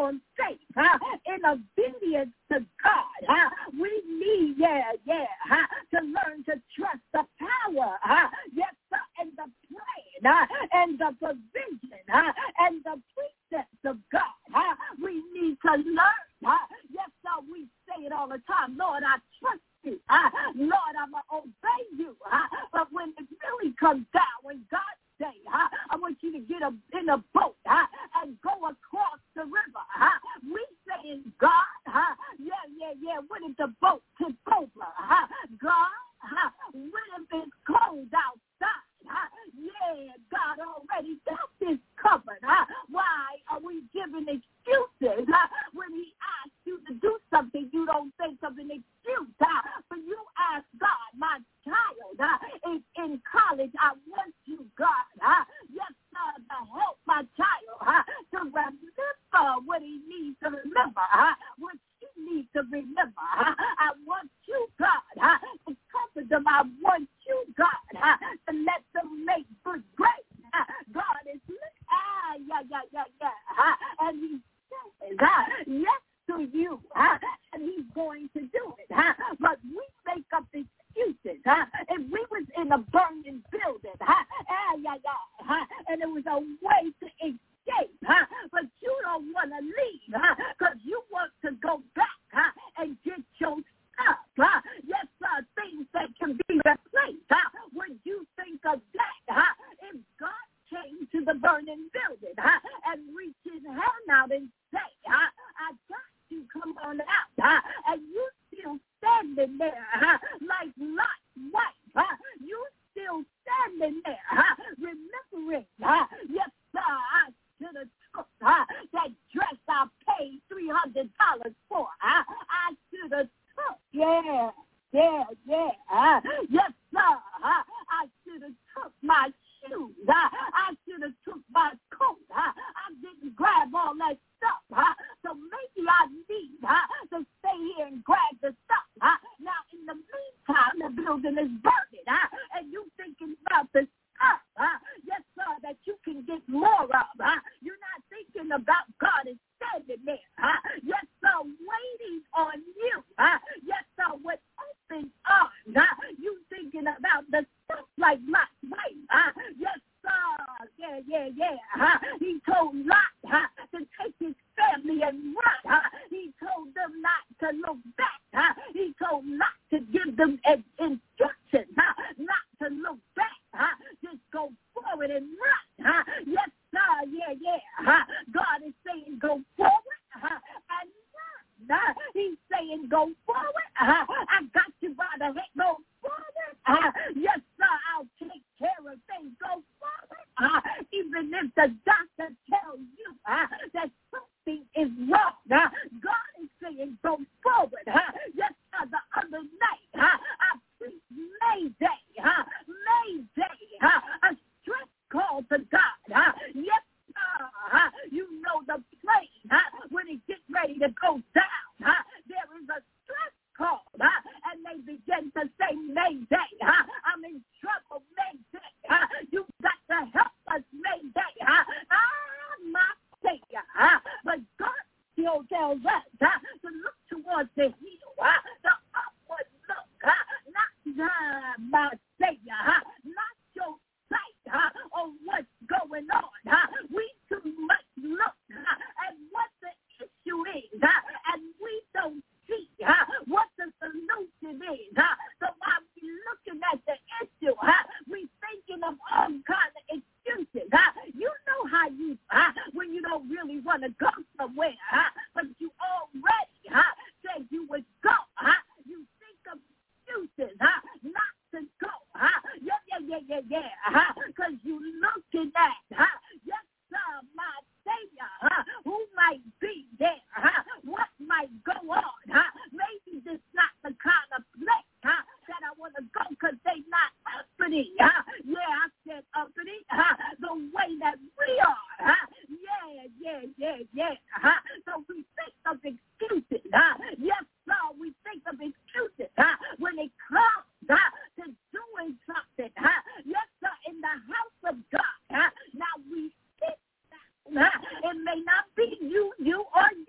on faith, huh, in obedience to God. Huh? We need, yeah, yeah, huh, to learn to trust the power, huh, yes, sir, and the plan, huh, and the provision, huh, and the precepts of God. Huh? We need to learn, huh? Yes, sir, we say it all the time. Lord, I trust you. Uh, Lord, I'm going to obey you. Uh, but when it really comes down, when God say, uh, I want you to get a, in a boat uh, and go across the river. Uh, we saying, God, uh, yeah, yeah, yeah, what if the boat tip over? Uh, God, uh, what if it's cold outside? Uh, yeah, God already got this covered. Uh, why are we giving excuses uh, when he asks you to do something you don't think of an excuse? Uh, but you ask God, my child uh, is in college. I want you, God, uh, yes, uh, to help my child uh, to remember what he needs to remember, uh, what she needs to remember. Uh, I want you, God, uh, to comfort them. I want you, God, uh, to let them make good grades. Uh, God is, ah, yeah, yeah, yeah, yeah. Uh, and he says, uh, yes to you, uh, and he's going to do it. Uh, but we make up excuses. Uh, if we was in a burning building, uh, ah, yeah, yeah, uh, and it was a way to escape, uh, but you don't want to leave because uh, you want to go back uh, and get your stuff. Uh, yes, uh, things that can be replaced. Uh, would you think of that? Uh, if God came to the burning building uh, and reached his hand out and say, uh, I got you, come on out, uh, and you still standing there uh, like Lot's wife. Uh, you still standing there uh, remembering, uh, yes, sir, I should have took uh, that dress I paid three hundred dollars for. Uh, I should have took, yeah, yeah, yeah, uh, yes, sir, uh, I should have took my shoes. Uh, I should have took my coat. Uh, I didn't grab all that stuff. Uh, so maybe I need uh, to stay here and grab the stuff. Uh, now, in the meantime, the building is burning, uh, and you thinking about the stuff, uh, yes, sir, that you can get more of. Uh, you're not thinking about God is standing there. Uh, yes, sir, waiting on you. Uh, yes, sir, with open arms. Uh, you thinking about the stuff like Lot's wife. Uh, yes, sir, yeah, yeah, yeah. Uh, he told Lot uh, to take his family and run. Uh, he told them not to look back. Uh, he told Lot to give them an instruction uh, not to look back. Uh, just go forward and run. Uh, yes, sir, yeah, yeah. Uh, God is saying go forward uh, and run. Uh, he's saying go forward. Uh, I got you by the head. Go forward. Uh, yes, sir, I'll take care of things. Go forward. Uh, even if the doctor tells you uh, that something is wrong, uh, God is saying go forward. Uh, yes, sir, the other night uh, I preached Mayday. Uh, Mayday. Uh, a stress call to God. Uh, yes, sir, uh, you know the plane uh, when it gets ready to go down. Uh, there is a stress call, uh, and they begin to say, Mayday, uh, I'm in trouble, Mayday, uh, you got to help us, Mayday, uh, ah, my Savior, uh, but God still tells us uh, to look towards the hill, uh, the upward look, uh, not uh, my Savior, uh, not your sight uh, on what's going on. Uh, we too much look uh, at what the issue is, uh, and we don't see uh, what the solution is. Uh, so while we looking at the issue, uh, we thinking of all kind of excuses. Uh, you know how you, uh, when you don't really want to go somewhere, uh, but you already uh, said you would go. Uh, you think of excuses uh, not to go. Uh, yeah, yeah, yeah, yeah, yeah. Because uh, you looking at, uh, yes, sir, my Savior, uh, who might be there, uh, what might go on. Uh, maybe this not the kind of place uh, that I want to go because they not uppity. Uh, yeah, I said uppity. Uh, the way that we are. Uh, yeah, yeah, yeah, yeah. Uh, so we think of excuses. Uh, yes, sir, we think of excuses uh, when it comes uh, to doing something. Uh, yes, sir, in the house of God. Uh, now we sit down. Uh, it may not be you, you, or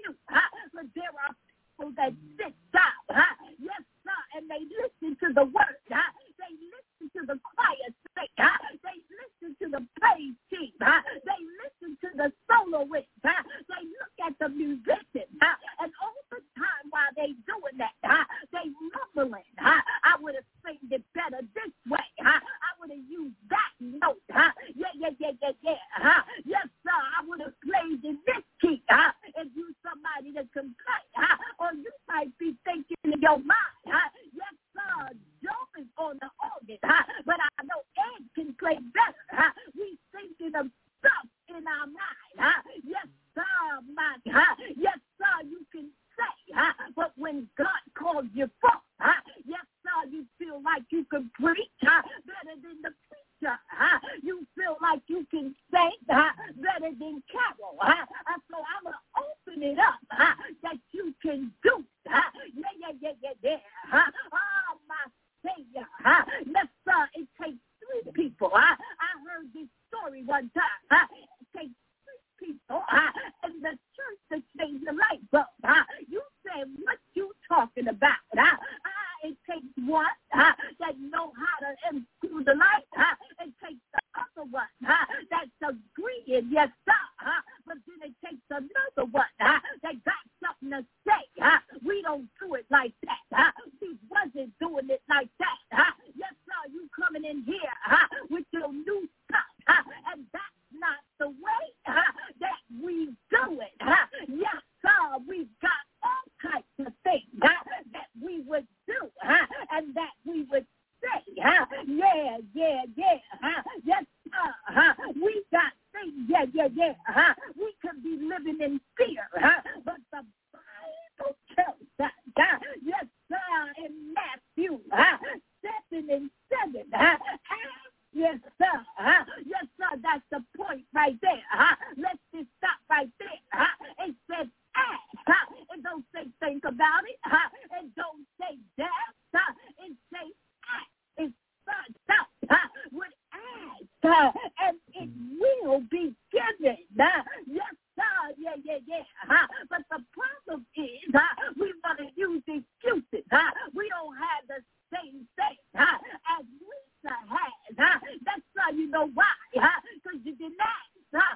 if you somebody that complain, huh? Or you might be thinking in your mind, huh? Yes, sir, Job is on the organ, huh? But I know Ed can play better, huh? We thinking of stuff in our mind, huh? Yes, sir, my, huh? Yes, sir, you can say, huh? But when God calls you forth, huh? Yes, sir, you feel like you can preach, huh? Better than the preacher, huh? You feel like you can sing, huh? Better than Carol, huh? And so I'm going to open it up, huh? That you can do, huh? Yeah, yeah, yeah, yeah, yeah, huh? Oh, my Savior, huh? Yes, sir, it takes three people, huh? I heard this story one time, huh? It takes three people, huh? In the church to change the light bulb, huh? You said, what you talking about, huh? Uh, it takes one, huh? That know how to unscrew the light, huh? It takes the other one, huh? That's agreeing, yes, sir, huh? But then it takes another one, huh? That got something to say, huh? We don't do it like that, huh? We wasn't doing it like that, huh? Yes, sir, you coming in here, huh? With your new stuff, huh? And that's not the way, huh? That we do it, huh? Yes, sir, we've got all types of things, huh? That we would do, huh? And that we would say, huh? Yeah, yeah, yeah, huh? Yes, sir, huh? We got things, yeah, yeah, yeah, huh? We could be living in fear, huh? But the Bible tells us, huh? Yes, sir, in Matthew, huh? Seven and seven, huh? Yes, sir, huh? Yes, sir, that's the point right there, huh? Let's just stop right there, huh? It says ask, huh? It don't say think about it, huh? It don't say that, huh? It says ask. It starts out, huh? With ask, huh? And it will be given, huh? Yes, sir, yeah, yeah, yeah, huh? But the problem is, huh? We want to use excuses, huh? We don't have the same thing, huh? As Lisa has, huh? That's how you know why, huh? Because you didn't ask, huh?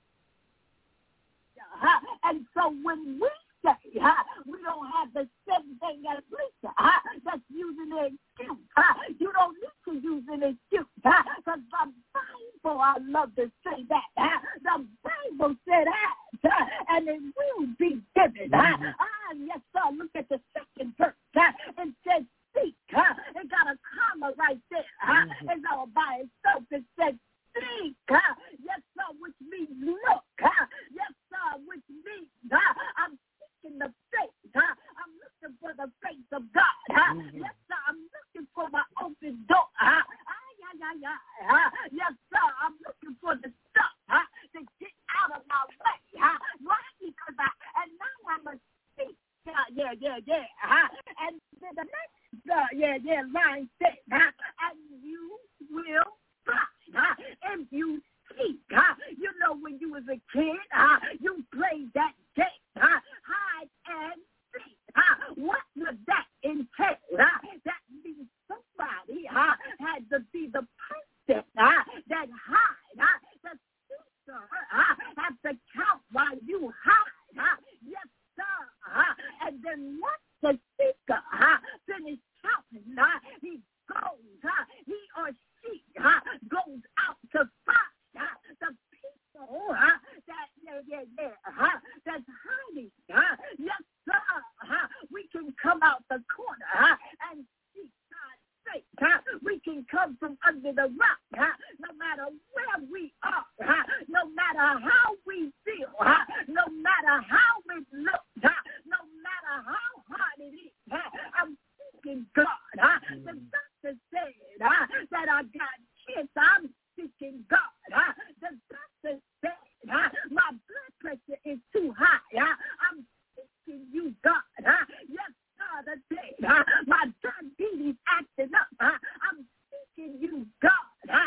Huh? And so when we say, huh, we don't have the same thing as Lisa, huh? That's using an excuse, huh? You don't need to use an excuse, huh? Because the Bible, I love to say that, huh? The Bible said ask, huh? And it will be given, huh? Ah, yes, sir. Look at the second verse, huh? It says seek, huh? It got a comma right there, huh? It's all by itself. It said seek, huh? Yes, sir, which means look, huh? Yes, sir, which means, huh? I'm seeking the face, huh? I'm looking for the face of God, huh? Mm-hmm. Yes, sir, I'm looking for my open door, huh? Ah, yeah, yeah, yeah, huh? Yes, sir, I'm looking for the stuff, huh? To get out of my way, huh? Why? Because I, and now I'm a seek, yeah, yeah, yeah, yeah, huh? And then the next, uh, yeah, yeah, line says, huh? And you will find, huh? If you seek, huh? You know, when you was a kid, huh? You played that game, huh? Hide and seek, huh? What does that entail, huh? That means somebody, huh? Had to be the person, huh? That hide, huh? The seeker, huh? Have to count while you hide, huh? Yes, sir, huh? And then once the seeker, huh? Finish counting, huh? He goes, huh? He or she, huh? Goes out to find, huh? The people, huh? That, yeah, yeah, yeah, huh? That's hiding, huh? Yes, sir, huh? We can come out the corner, huh? And see God's face, huh? We can come from under the rock, huh? No matter where we are, huh? No matter how we feel, huh? No matter how it looks, huh? No matter how hard it is, huh? I'm seeking God, huh? The doctor said, huh? That I got kids. I'm seeking God, huh? The doctor said, huh? My blood pressure is too high, huh? I'm seeking you, God, huh? Yes, sir, the day, huh? My diabetes acting up, huh? I'm seeking you, God, huh?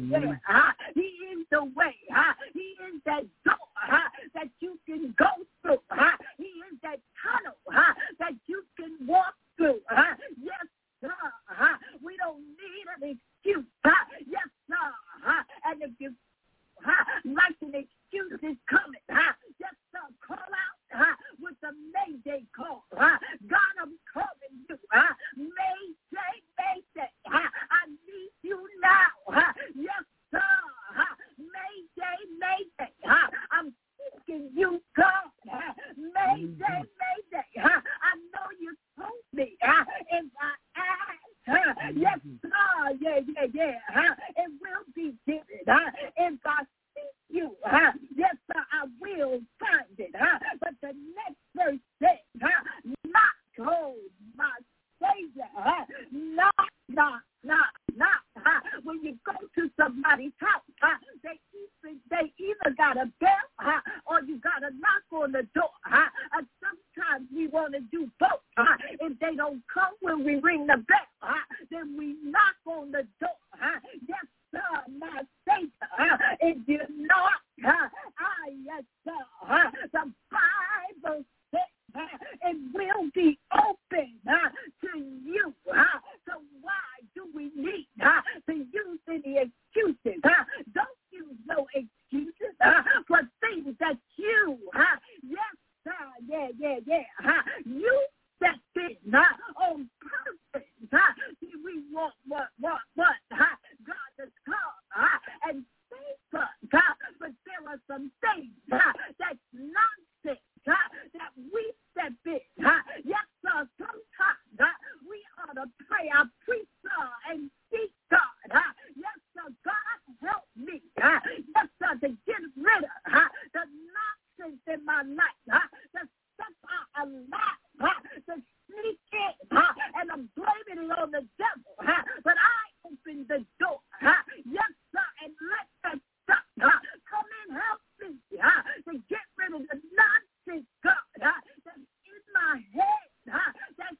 yeah. Uh, he is the way. Uh, he is that door uh, that you can go through. Uh, he is that tunnel uh, that you can walk through. Uh, yes, sir. Uh, we don't need an excuse. Uh, yes, sir. Uh, and if you uh, like an excuse is coming, uh, yes, sir. Call out uh, with the Mayday call. Uh, God, I'm calling you. Uh, Mayday, Mayday. Uh, I need you now. Uh, yes, sir. Uh, Mayday, Mayday. Uh, I'm seeking you, God. Uh, Mayday, Mayday. Uh, I know you told me uh, if I ask, uh, yes, sir. Yeah, yeah, yeah. Uh, it will be given. Uh, if I seek you, uh, yes, sir, I will find it. Uh, but the next verse says, uh, not hold my Savior. Uh, not, not, not, not. Uh, when you go to somebody's house, uh, they either, they either got a bell uh, or you got to knock on the door. Uh, and sometimes we want to do both. Uh, if they don't come when we ring the bell, uh, then we knock on the door. Uh, yes, sir, my Savior. Uh, if you're not, uh, ah, yes, sir. Uh, the Bible says uh, it will be open uh, to you. Uh, so why do we need uh, to use any excuses? Uh, don't use no excuses uh, for things that you, uh, yes, sir, yeah, yeah, yeah, uh, you stepped in uh, on purpose. Uh, we want what, what, what? Uh, God has come uh, and saved us. Uh, but there are some things uh, that's nonsense uh, that we step in. Uh, yes, sir, sometimes uh, we ought to pray our priest uh, and seek God. Uh, yes, sir, God help me. Uh, yes, sir, to get rid of uh, the nonsense in my life. Uh, the stuff I allow uh, to sneak in. Uh, and I'm blaming it on the devil. Uh, but I open the door. Uh, yes, sir, and let that stuff uh, come and help me uh, to get rid of the nonsense, God, uh, that's in my head. Uh, that's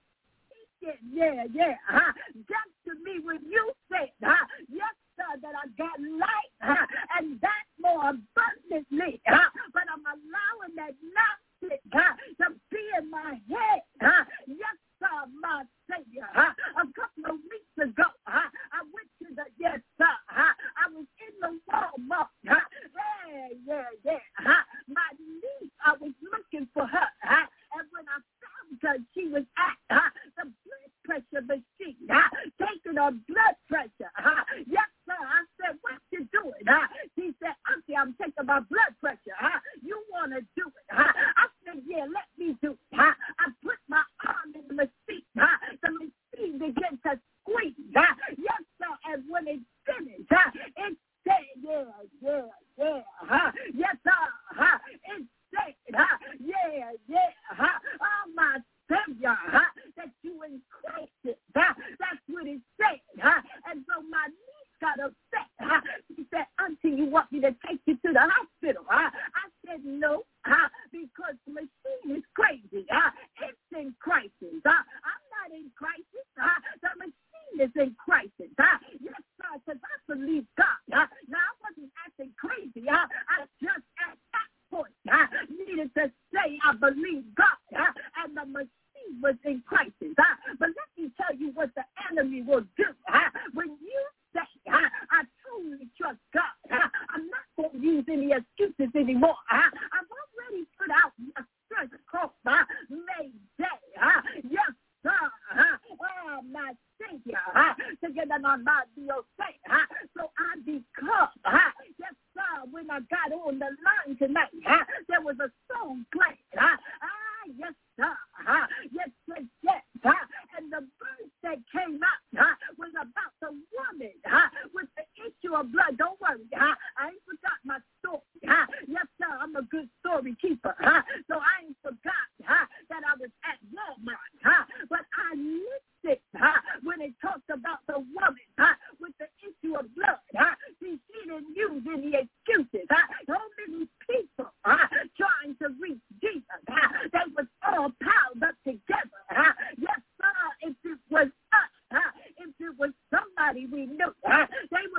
yeah, yeah. Uh, just to me when you said, uh, yes, sir, that I got life, uh, and that more abundantly. Uh, but I'm allowing that nonsense uh, to be in my head. Uh, yes, sir, my Savior. Uh, a couple of weeks ago, uh, I went to the, yes, sir, uh, I was in the Walmart. Uh, yeah, yeah, yeah. Uh, my niece, I was looking for her. Uh, and when I found her, she was at uh, the blood pressure machine, uh, taking her blood pressure. Uh, yes, sir. I said, what you doing? Uh, she said, Auntie, I'm taking my blood pressure. Uh, you want to do it? Uh, I said, yeah, let me do it. Uh, I put my arm in the machine. Uh, the machine began to squeeze. Uh, yes, sir. And when it finished, uh, it said, yeah, yeah, yeah. Uh, yes, sir. Uh, it said, uh, yeah, yeah. Uh, oh, my Savior, uh, that you in Christ. Uh, that's what it said. Uh, and so my niece got upset. Uh, she said, Auntie, you want me to take you to the hospital? Uh, I said, no, uh, because the machine is crazy. Uh, it's in crisis. Uh, I'm not in crisis. Uh, the machine is in crisis. Uh, yes, sir, because I believe God. Uh, now, I wasn't acting crazy. Uh, I just at that point uh, needed to say I believe God. Uh, and the machine was in crisis. Uh, but let me tell you what the enemy will do. Uh, when you say, uh, I totally trust God, uh, I'm not going to use any excuses anymore. Uh, I've already put out my strength called uh, Mayday. Uh, yes, sir. Uh, oh, my Savior. Uh, together on my D O C. Uh, so I become, uh, yes, sir, when I got on the line tonight, uh, there was a song playing. Uh, ah, yes, sir. Uh, yes, yes, yes. Uh, and the verse that came out uh, was about the woman uh, with the issue of blood. Don't worry. Uh, I ain't forgot my story. Uh, yes, sir. I'm a good story keeper. Uh, so I ain't forgot uh, that I was at Walmart. Uh, but I listened uh, when it talked about the woman uh, with the issue of blood. Uh, see, she didn't use any excuses. Uh, so many people uh, trying to reach Jesus. Uh, they was all piled up together. Uh, yes, sir. If it was us, uh, if it was somebody we knew, uh, they was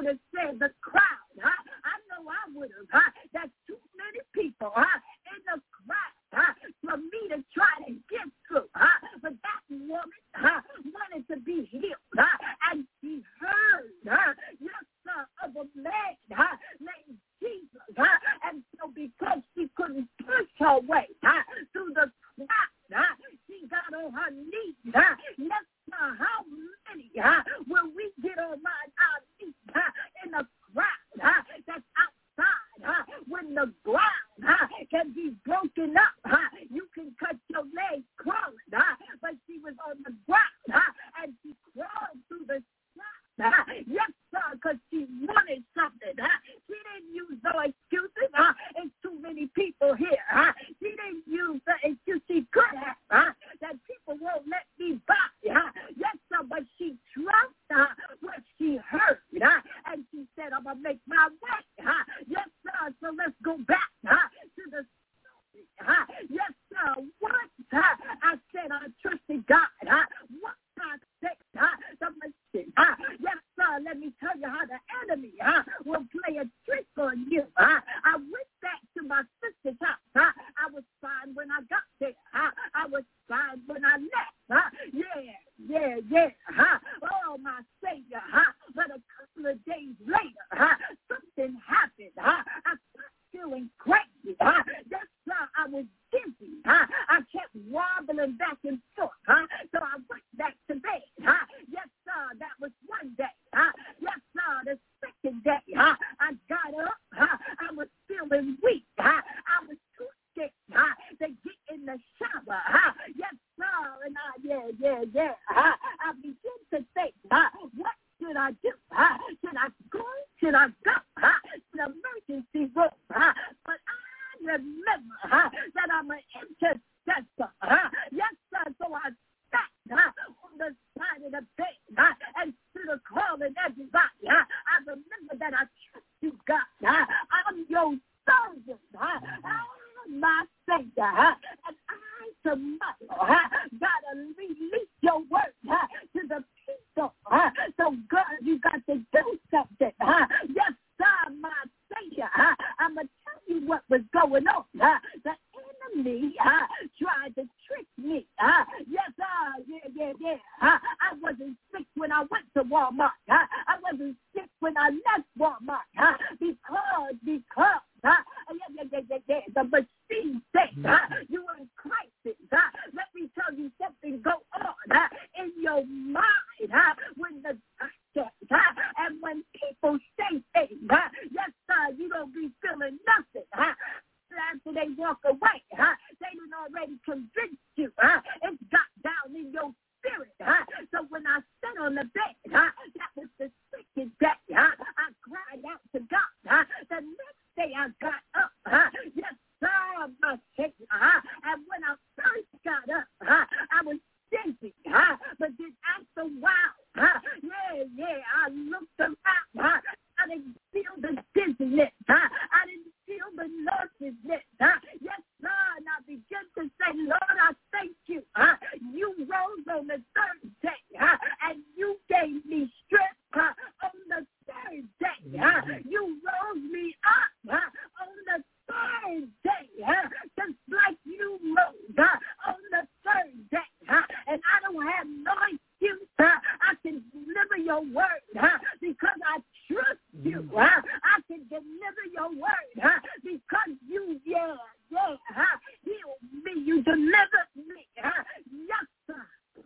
would have said the crowd. Huh? I know I would have. Huh? That's too many people huh? in the crowd huh? for me to try to get through. Huh? But that woman huh? wanted to be healed. Huh? And she heard, huh? yes, sir, of a man huh? named Jesus. Huh? And so because she couldn't push her way huh? through the crowd, huh? she got on her knees. Huh? Yes, sir, how many huh? will we get on my, our knees huh? in the crowd huh? that's outside huh? when the ground huh? can be broken up? Huh? You can cut your legs crawling, huh? but she was on the ground huh? and she crawled through the crowd. Huh? Yes, sir, because she wanted something. Huh? She didn't use no excuses. Huh? It's too many people here. Huh? She didn't use the excuse she could have. Huh? That people won't let me by. Huh? Yes, sir, but she trusted huh? what she heard. Huh? And she said, I'm going to make my way. Huh? Yes, sir, so let's go back huh? to the story. Huh? Yes, sir, once huh? I said I trusted God. Huh? Once I said huh? the machine. Huh? Yes, sir, let me tell you how the enemy huh? will play a trick on you. Huh? I went back to my sister's house. Huh? I was fine when I got there. Huh? I was fine when I left. Huh? Yeah, yeah, yeah. Huh? Oh, my Savior. Huh? But a couple of days later, huh? something happened. Huh? I started feeling crazy. Huh? Yes, sir, I was dizzy. Huh? I kept wobbling back and forth. Huh? So I went back to bed. Huh? Yes, sir, that was one day. Huh? Yes, sir, the second day. Huh? I got up. Huh? I was feeling weak. Huh? I was too scared huh? to get in the shower. Huh? Yes, sir, and I, yeah, yeah, yeah. Huh? I began to think, huh? what should I do? Huh? Should I go? Should I go huh? to the emergency room? Huh? But I remember huh? that I'm an intercessor. Huh? Yes, sir, so I sat huh? on the side of the bed huh? and stood a calling everybody. Huh? I remember that I trust you, God. Huh? I'm your servant. Huh? I'm my Savior. Huh? And I, tomorrow, huh? gotta release your word huh? to the people. Huh? So, God, you got to do something. Huh? Yes, sir, my Savior. Huh? I'm going to tell you what was going on. Huh? The enemy huh? tried to trick me. Huh? Yes, sir. Yeah, yeah, yeah. Huh? I wasn't sick when I went to Walmart. Huh? I wasn't sick when I left Walmart. Huh? Because, because, huh? yeah, yeah, yeah, yeah, yeah. the machine said, huh? you were in crisis. Huh? Let me tell you something go on huh? in your mind huh? when the doctor huh? and when people say things. Huh? Yes, sir, you don't be feeling nothing. Huh? After they walk away, huh? they didn't already convince you. Huh? It got down in your spirit. Huh? So when I sat on the bed, huh? that was the second day. Huh? I cried out to God. Huh? The next day I got up. Huh? Yes, sir, my Savior. Huh? And when I first got up, huh? I was dizzy. Huh? But then after a while, huh? yeah, yeah, I looked around. Huh? I didn't feel the dizziness. Huh? I didn't feel the nervousness. Huh? Yes, sir. And I began to say, Lord, I thank you. Huh? You rose on the third day. Huh? And you gave me strength huh? on the third day. Huh? You rose me up huh? on the third day. Huh? Just like you rose huh? on the third day. Huh? And I don't have no excuse. Huh? I can deliver your word huh? because I trust you. Huh? I can deliver your word huh? because you, yeah, yeah, huh? healed me. You delivered me. Huh? Yes, sir.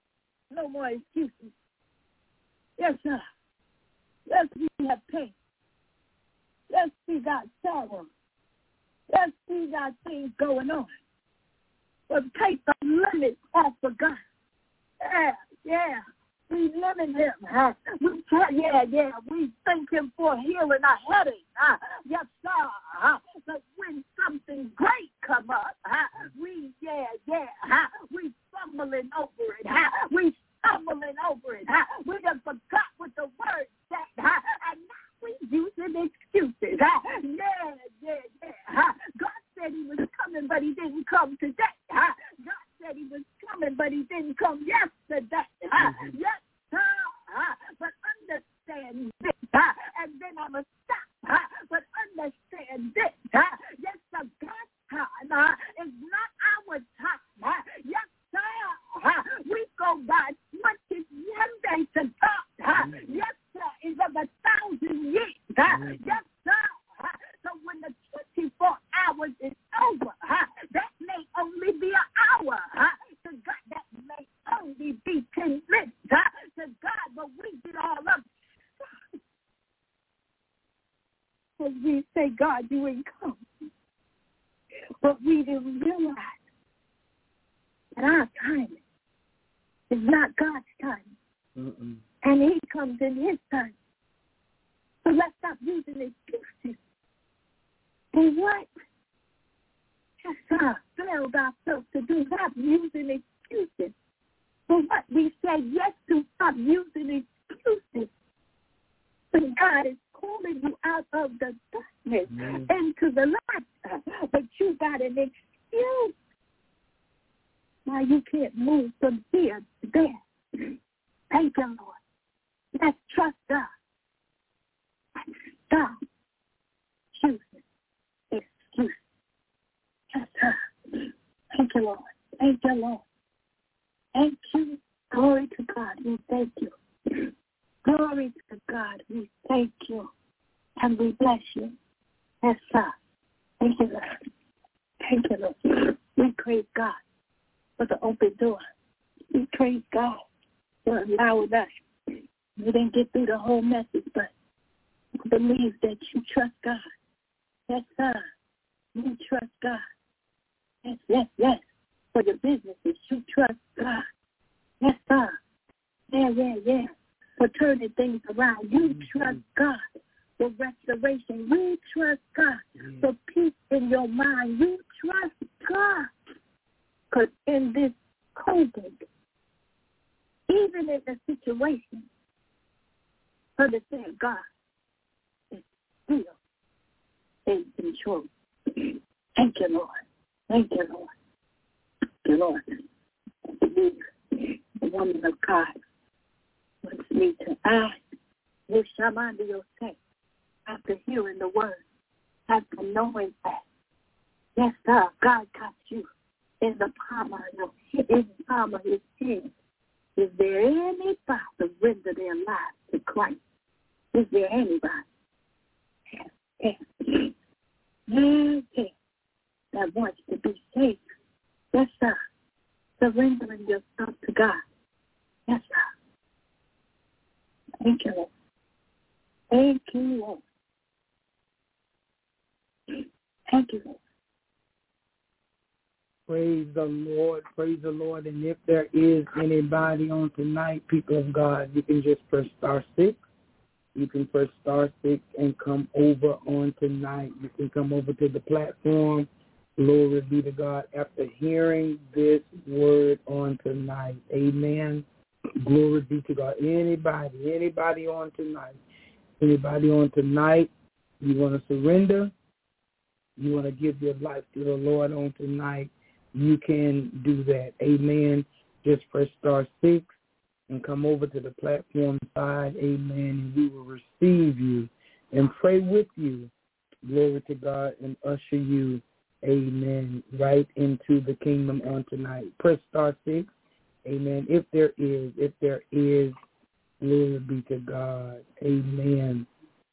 No more excuses. Yes, sir. Yes, we have pain. Yes, we got sorrow. Yes, we got things going on. But take the limits off of God. Yeah, yeah. We limit him. Huh? We try, yeah, yeah. We thank him for healing our headache. Huh? Yes, sir. Huh? But when something great come up, huh? we, yeah, yeah. Huh? We stumbling over it. Huh? We stumbling over it. Huh? We done forgot what the word said. Huh? And now we using excuses. Huh? Yeah, yeah, yeah. Huh? God said he was coming, but he didn't come today. Huh? God said he was coming, but he didn't come yesterday. Huh? Yes, sir. Huh? But understand this. Huh? Mm-hmm. Yes, sir. So when the twenty-four hours is over, that may only be an hour. To God, that may only be ten minutes. To God, but we did all of it. Because we say, God, you ain't come. But we didn't realize that our timing is not God's time. Mm-mm. And he comes in his time. So let's stop using excuses. For what? Just uh, failed ourselves to do. Stop using excuses. For what we say yes to, stop using excuses. But God is calling you out of the darkness mm. into the light. But you got an excuse why you can't move from here to there. Thank you, Lord. Let's trust God. Stop choosing excuses. Just her. Thank you, Lord. Thank you, Lord. Thank you. Glory to God. We thank you. Glory to God. We thank you. And we bless you. Yes, sir. Thank you, Lord. Thank you, Lord. We praise God for the open door. We praise God for allowing us. We didn't get through the whole message, but I believe that you trust God. Yes, sir. You trust God. Yes, yes, yes. For your businesses, you trust God. Yes, sir. Yeah, yeah, yeah. For turning things around, you mm-hmm. trust God. For restoration, you trust God. Mm-hmm. For peace in your mind, you trust God. Because in this COVID, even in the situation, understand God is still in control. Thank you, Lord. Thank you, Lord. Thank you, Lord. I believe the woman of God wants me to ask, what shall I do say? After hearing the word, after knowing that, yes, sir, God got you in the palm of your in the palm of his hand. Is there anybody to render their lives to Christ? Is there anybody? Yes, yes. Yes, yes. That wants to be saved. Yes, sir. Surrendering yourself to God. Yes, sir. Thank you, Lord. Thank you, Lord. Thank you, Lord. Praise the Lord. Praise the Lord. And if there is anybody on tonight, people of God, you can just press star six. You can press star six and come over on tonight. You can come over to the platform. Glory be to God. After hearing this word on tonight, amen. Glory be to God. Anybody, anybody on tonight, anybody on tonight, you want to surrender, you want to give your life to the Lord on tonight, you can do that. Amen. Just press star six and come over to the platform side. Amen. And we will receive you and pray with you. Glory to God, and usher you, amen, right into the kingdom on tonight. Press star six. Amen. If there is, if there is, glory be to God. Amen.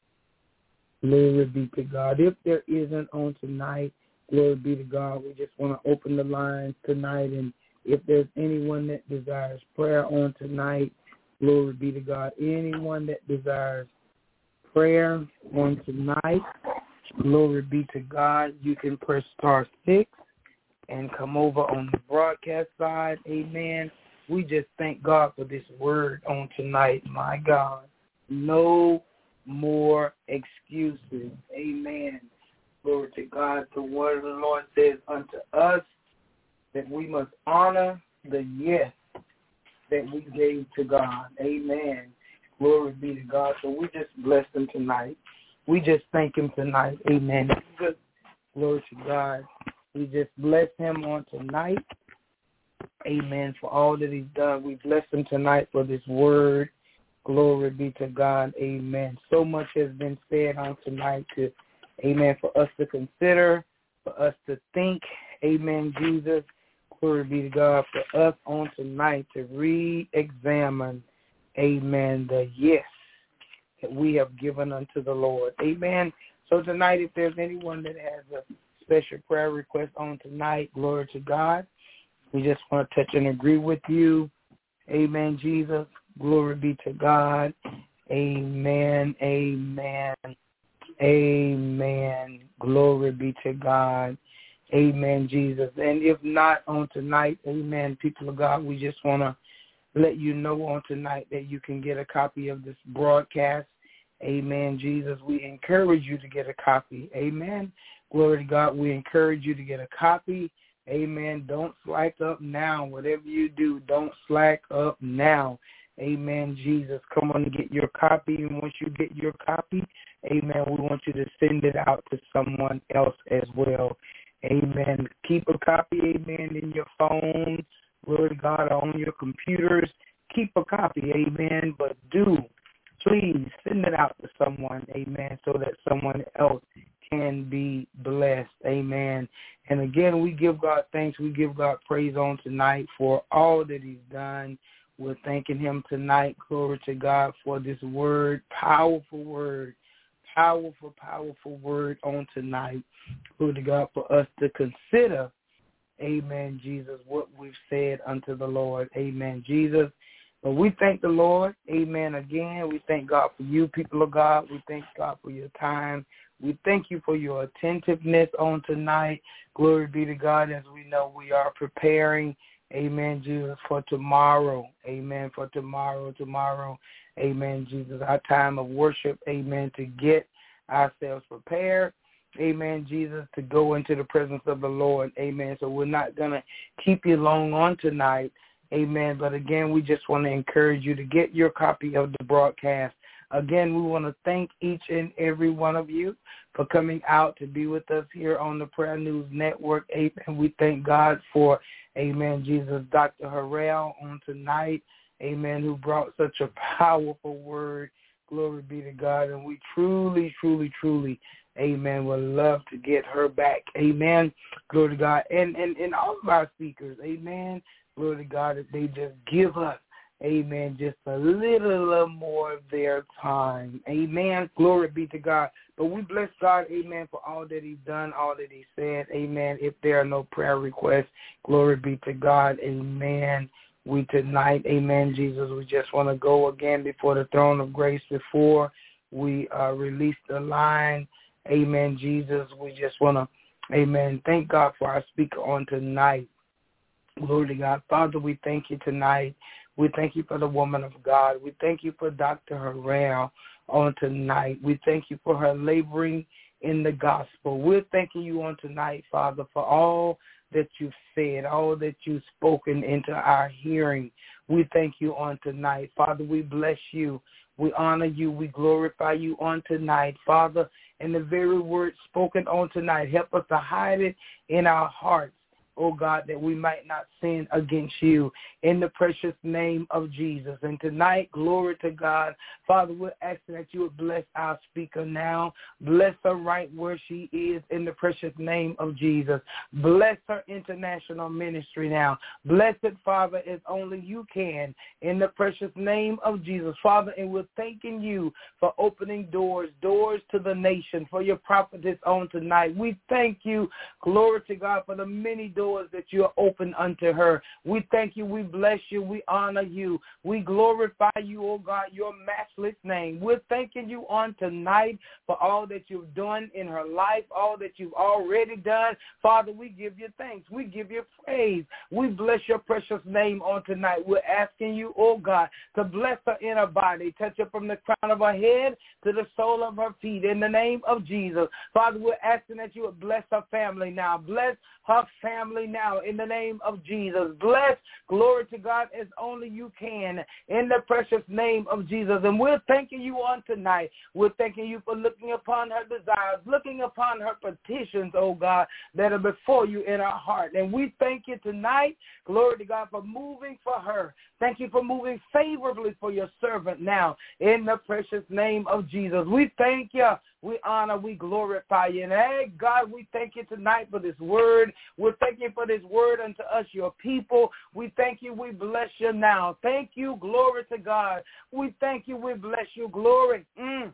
Glory be to God. If there isn't on tonight, glory be to God. We just want to open the lines tonight. And if there's anyone that desires prayer on tonight, glory be to God. Anyone that desires prayer on tonight, glory be to God. You can press star six and come over on the broadcast side. Amen. We just thank God for this word on tonight. My God. No more excuses. Amen. Glory to God. The word of the Lord says unto us that we must honor the yes that we gave to God. Amen. Glory be to God. So we just bless him tonight. We just thank him tonight. Amen. Glory to God. We just bless him on tonight. Amen. For all that he's done. We bless him tonight for this word. Glory be to God. Amen. So much has been said on tonight to, amen, for us to consider, for us to think. Amen, Jesus. Glory be to God, for us on tonight to re-examine, amen, the yes that we have given unto the Lord. Amen. So tonight, if there's anyone that has a special prayer request on tonight, glory to God, we just want to touch and agree with you. Amen, Jesus. Glory be to God. Amen. Amen. Amen. Glory be to God. Amen, Jesus. And if not on tonight, amen, people of God, we just want to let you know on tonight that you can get a copy of this broadcast. Amen, Jesus. We encourage you to get a copy. Amen. Glory to God. We encourage you to get a copy. Amen. Don't slack up now. Whatever you do, don't slack up now. Amen, Jesus. Come on and get your copy. And once you get your copy, amen, we want you to send it out to someone else as well. Amen. Keep a copy, amen, in your phone, glory to God, on your computers. Keep a copy, amen, but do, please send it out to someone, amen, so that someone else can be blessed, amen. And again, we give God thanks. We give God praise on tonight for all that he's done. We're thanking him tonight, glory to God, for this word, powerful word, powerful, powerful word on tonight. Glory to God, for us to consider, amen, Jesus, what we've said unto the Lord. Amen, Jesus. But we thank the Lord, amen, again. We thank God for you, people of God. We thank God for your time. We thank you for your attentiveness on tonight. Glory be to God, as we know we are preparing, amen, Jesus, for tomorrow. Amen, for tomorrow, tomorrow. Amen, Jesus, our time of worship, amen, to get ourselves prepared. Amen, Jesus, to go into the presence of the Lord. Amen. So we're not going to keep you long on tonight. Amen. But again, we just want to encourage you to get your copy of the broadcast. Again, we want to thank each and every one of you for coming out to be with us here on the Prayer News Network. Amen. We thank God for, amen, Jesus, Doctor Harrell on tonight. Amen, who brought such a powerful word. Glory be to God. And we truly, truly, truly, amen, would love to get her back. Amen. Glory to God. And, and, and all of our speakers, amen, glory to God, that they just give us, amen, just a little more of their time. Amen. Glory be to God. But we bless God, amen, for all that he's done, all that he said. Amen. If there are no prayer requests, glory be to God. Amen. We tonight, amen, Jesus, we just want to go again before the throne of grace before we uh, release the line. Amen, Jesus. We just want to, amen, thank God for our speaker on tonight. Glory to God. Father, we thank you tonight. We thank you for the woman of God. We thank you for Doctor Harrell on tonight. We thank you for her laboring in the gospel. We're thanking you on tonight, Father, for all that you've said, all that you've spoken into our hearing. We thank you on tonight. Father, we bless you. We honor you. We glorify you on tonight. Father, and the very word spoken on tonight, help us to hide it in our hearts, oh God, that we might not sin against you, in the precious name of Jesus. And tonight, glory to God. Father, we're asking that you would bless our speaker now. Bless her right where she is, in the precious name of Jesus. Bless her international ministry now. Bless it, Father, as only you can, in the precious name of Jesus. Father, and we're thanking you for opening doors, doors to the nation, for your prophetess on tonight. We thank you, glory to God, for the many doors that you are open unto her. We thank you. We bless you. We honor you. We glorify you, oh God, your matchless name. We're thanking you on tonight for all that you've done in her life, all that you've already done. Father, we give you thanks. We give you praise. We bless your precious name on tonight. We're asking you, oh God, to bless her in her body. Touch her from the crown of her head to the sole of her feet in the name of Jesus. Father, we're asking that you would bless her family now. Bless her family now in the name of Jesus. Bless, glory to God, as only you can in the precious name of Jesus. And we're thanking you on tonight. We're thanking you for looking upon her desires, looking upon her petitions, oh God, that are before you in our heart. And we thank you tonight, glory to God, for moving for her. Thank you for moving favorably for your servant now in the precious name of Jesus. We thank you we honor, we glorify you. And, hey, God, we thank you tonight for this word. We're thanking for this word unto us, your people. We thank you. We bless you now. Thank you. Glory to God. We thank you. We bless you. Glory. Mm.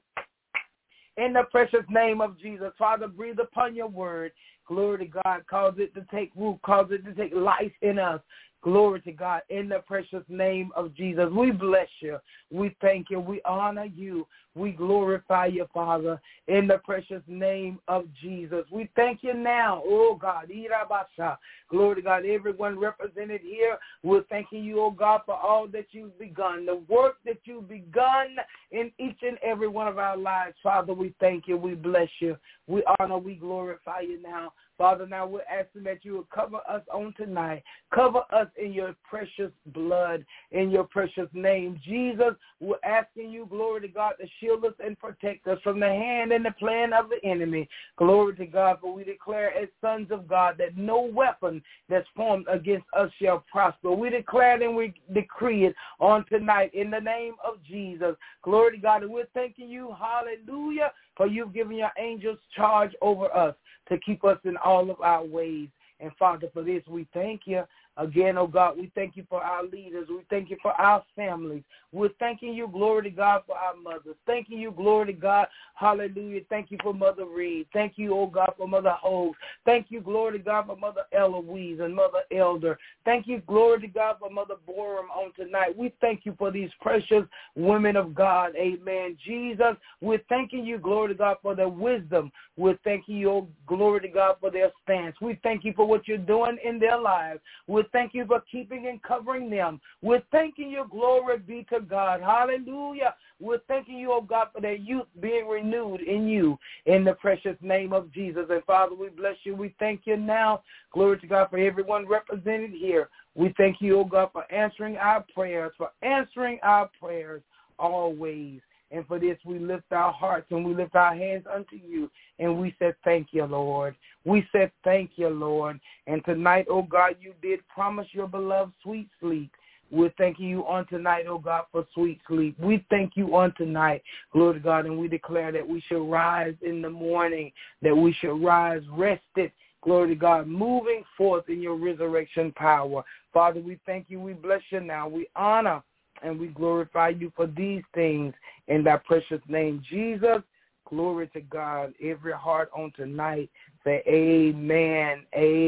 In the precious name of Jesus, Father, breathe upon your word. Glory to God. Cause it to take root. Cause it to take life in us. Glory to God. In the precious name of Jesus, we bless you. We thank you. We honor you. We glorify you, Father, in the precious name of Jesus. We thank you now, oh God. Glory to God. Everyone represented here, we're thanking you, oh God, for all that you've begun, the work that you've begun in each and every one of our lives. Father, we thank you. We bless you. We honor, we glorify you now. Father, now we're asking that you will cover us on tonight. Cover us in your precious blood, in your precious name. Jesus, we're asking you, glory to God, to shield us and protect us from the hand and the plan of the enemy. Glory to God, for we declare as sons of God that no weapon that's formed against us shall prosper. We declare it and we decree it on tonight in the name of Jesus. Glory to God, and we're thanking you, hallelujah, for you've given your angels charge over us to keep us in all of our ways. And, Father, for this, we thank you. Again, oh God, we thank you for our leaders. We thank you for our families. We're thanking you, glory to God, for our mothers. Thanking you, glory to God, hallelujah. Thank you for Mother Reed. Thank you, oh God, for Mother Hogue. Thank you, glory to God, for Mother Eloise and Mother Elder. Thank you, glory to God, for Mother Borum on tonight. We thank you for these precious women of God, amen. Jesus, we're thanking you, glory to God, for their wisdom. We're thanking you, oh, glory to God, for their stance. We thank you for what you're doing in their lives. We're thank you for keeping and covering them. We're thanking you, glory be to God. Hallelujah. We're thanking you, oh God, for their youth being renewed in you in the precious name of Jesus. And Father, we bless you. We thank you now. Glory to God for everyone represented here. We thank you, oh God, for answering our prayers, for answering our prayers always. And for this, we lift our hearts and we lift our hands unto you. And we said, thank you, Lord. We said, thank you, Lord. And tonight, oh God, you did promise your beloved sweet sleep. We're thanking you on tonight, oh God, for sweet sleep. We thank you on tonight, glory to God, and we declare that we shall rise in the morning, that we shall rise rested, glory to God, moving forth in your resurrection power. Father, we thank you. We bless you now. We honor and we glorify you for these things in thy precious name, Jesus. Glory to God. Every heart on tonight say amen,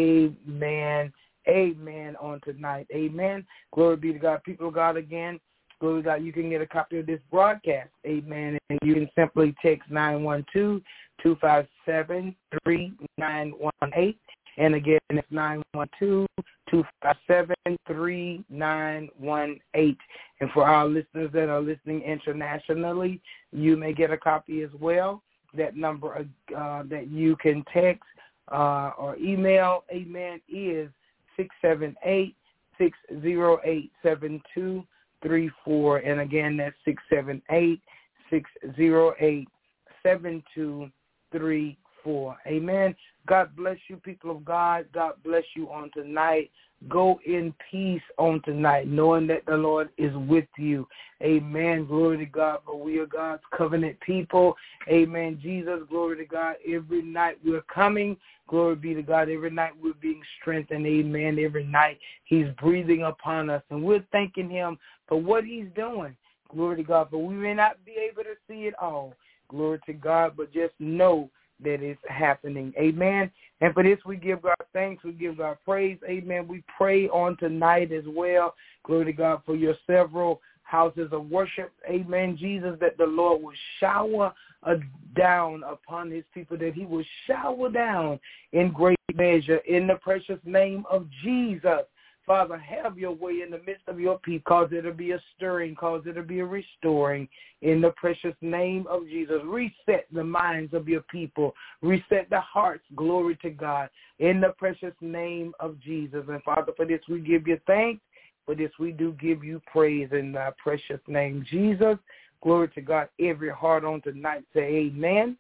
amen, amen on tonight. Amen. Glory be to God. People of God, again, glory to God, you can get a copy of this broadcast. Amen. And you can simply text nine one two, two five seven, three nine one eight. And again, it's nine one two, two five seven, three nine one eight. And for our listeners that are listening internationally, you may get a copy as well. That number uh, that you can text uh, or email, amen, is six seven eight, six zero eight, seven two three four. And again, that's six seven eight, six zero eight, seven two three four. Amen. God bless you, people of God. God bless you on tonight. Go in peace on tonight, knowing that the Lord is with you. Amen. Glory to God, for we are God's covenant people. Amen. Jesus, glory to God. Every night we're coming. Glory be to God. Every night we're being strengthened. Amen. Every night he's breathing upon us, and we're thanking him for what he's doing. Glory to God, for we may not be able to see it all. Glory to God, but just know that is happening. Amen. And for this, we give God thanks. We give God praise. Amen. We pray on tonight as well. Glory to God for your several houses of worship. Amen. Jesus, that the Lord will shower uh, down upon his people, that he will shower down in great measure in the precious name of Jesus. Father, have your way in the midst of your people. Cause it to be a stirring. Cause it to be a restoring in the precious name of Jesus. Reset the minds of your people. Reset the hearts. Glory to God in the precious name of Jesus. And Father, for this we give you thanks. For this we do give you praise in thy precious name, Jesus. Glory to God. Every heart on tonight say amen.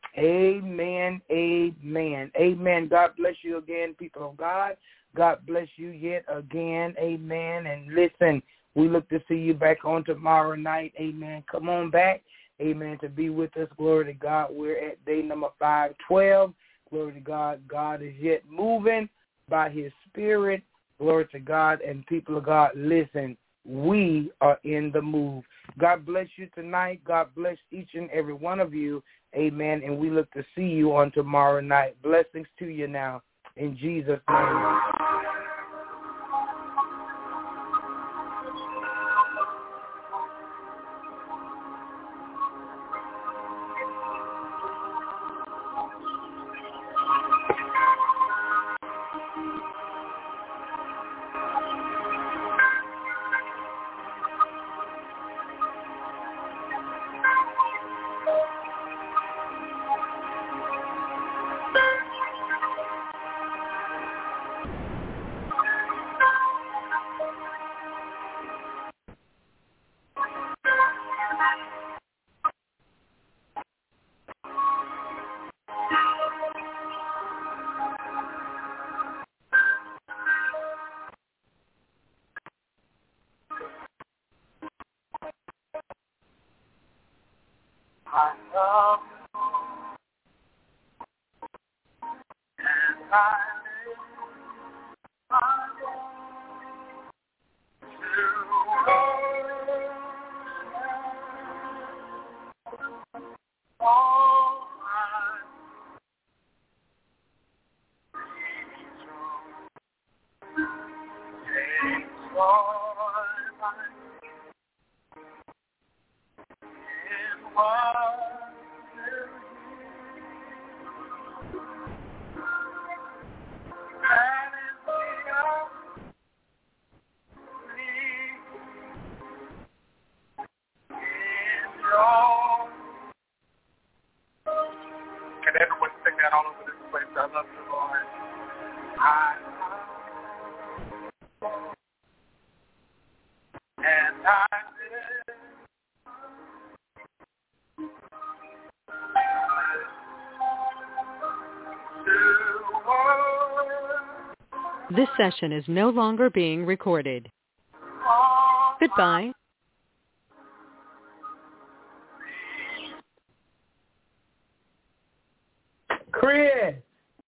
Amen. Amen. Amen. God bless you again, people of God. God bless you yet again. Amen. And listen, we look to see you back on tomorrow night. Amen. Come on back. amen, to be with us. Glory to God. We're at day number five twelve. Glory to God. God is yet moving by his spirit. Glory to God. And people of God, listen, we are in the move. God bless you tonight. God bless each and every one of you. Amen. And we look to see you on tomorrow night. Blessings to you now. In Jesus' name. I love you, and I live my life to worship all my days, Lord, my in what Can everyone sing that all over this place? I love you, Lord. I love you, and I live. This session is no longer being recorded. Goodbye. Chris.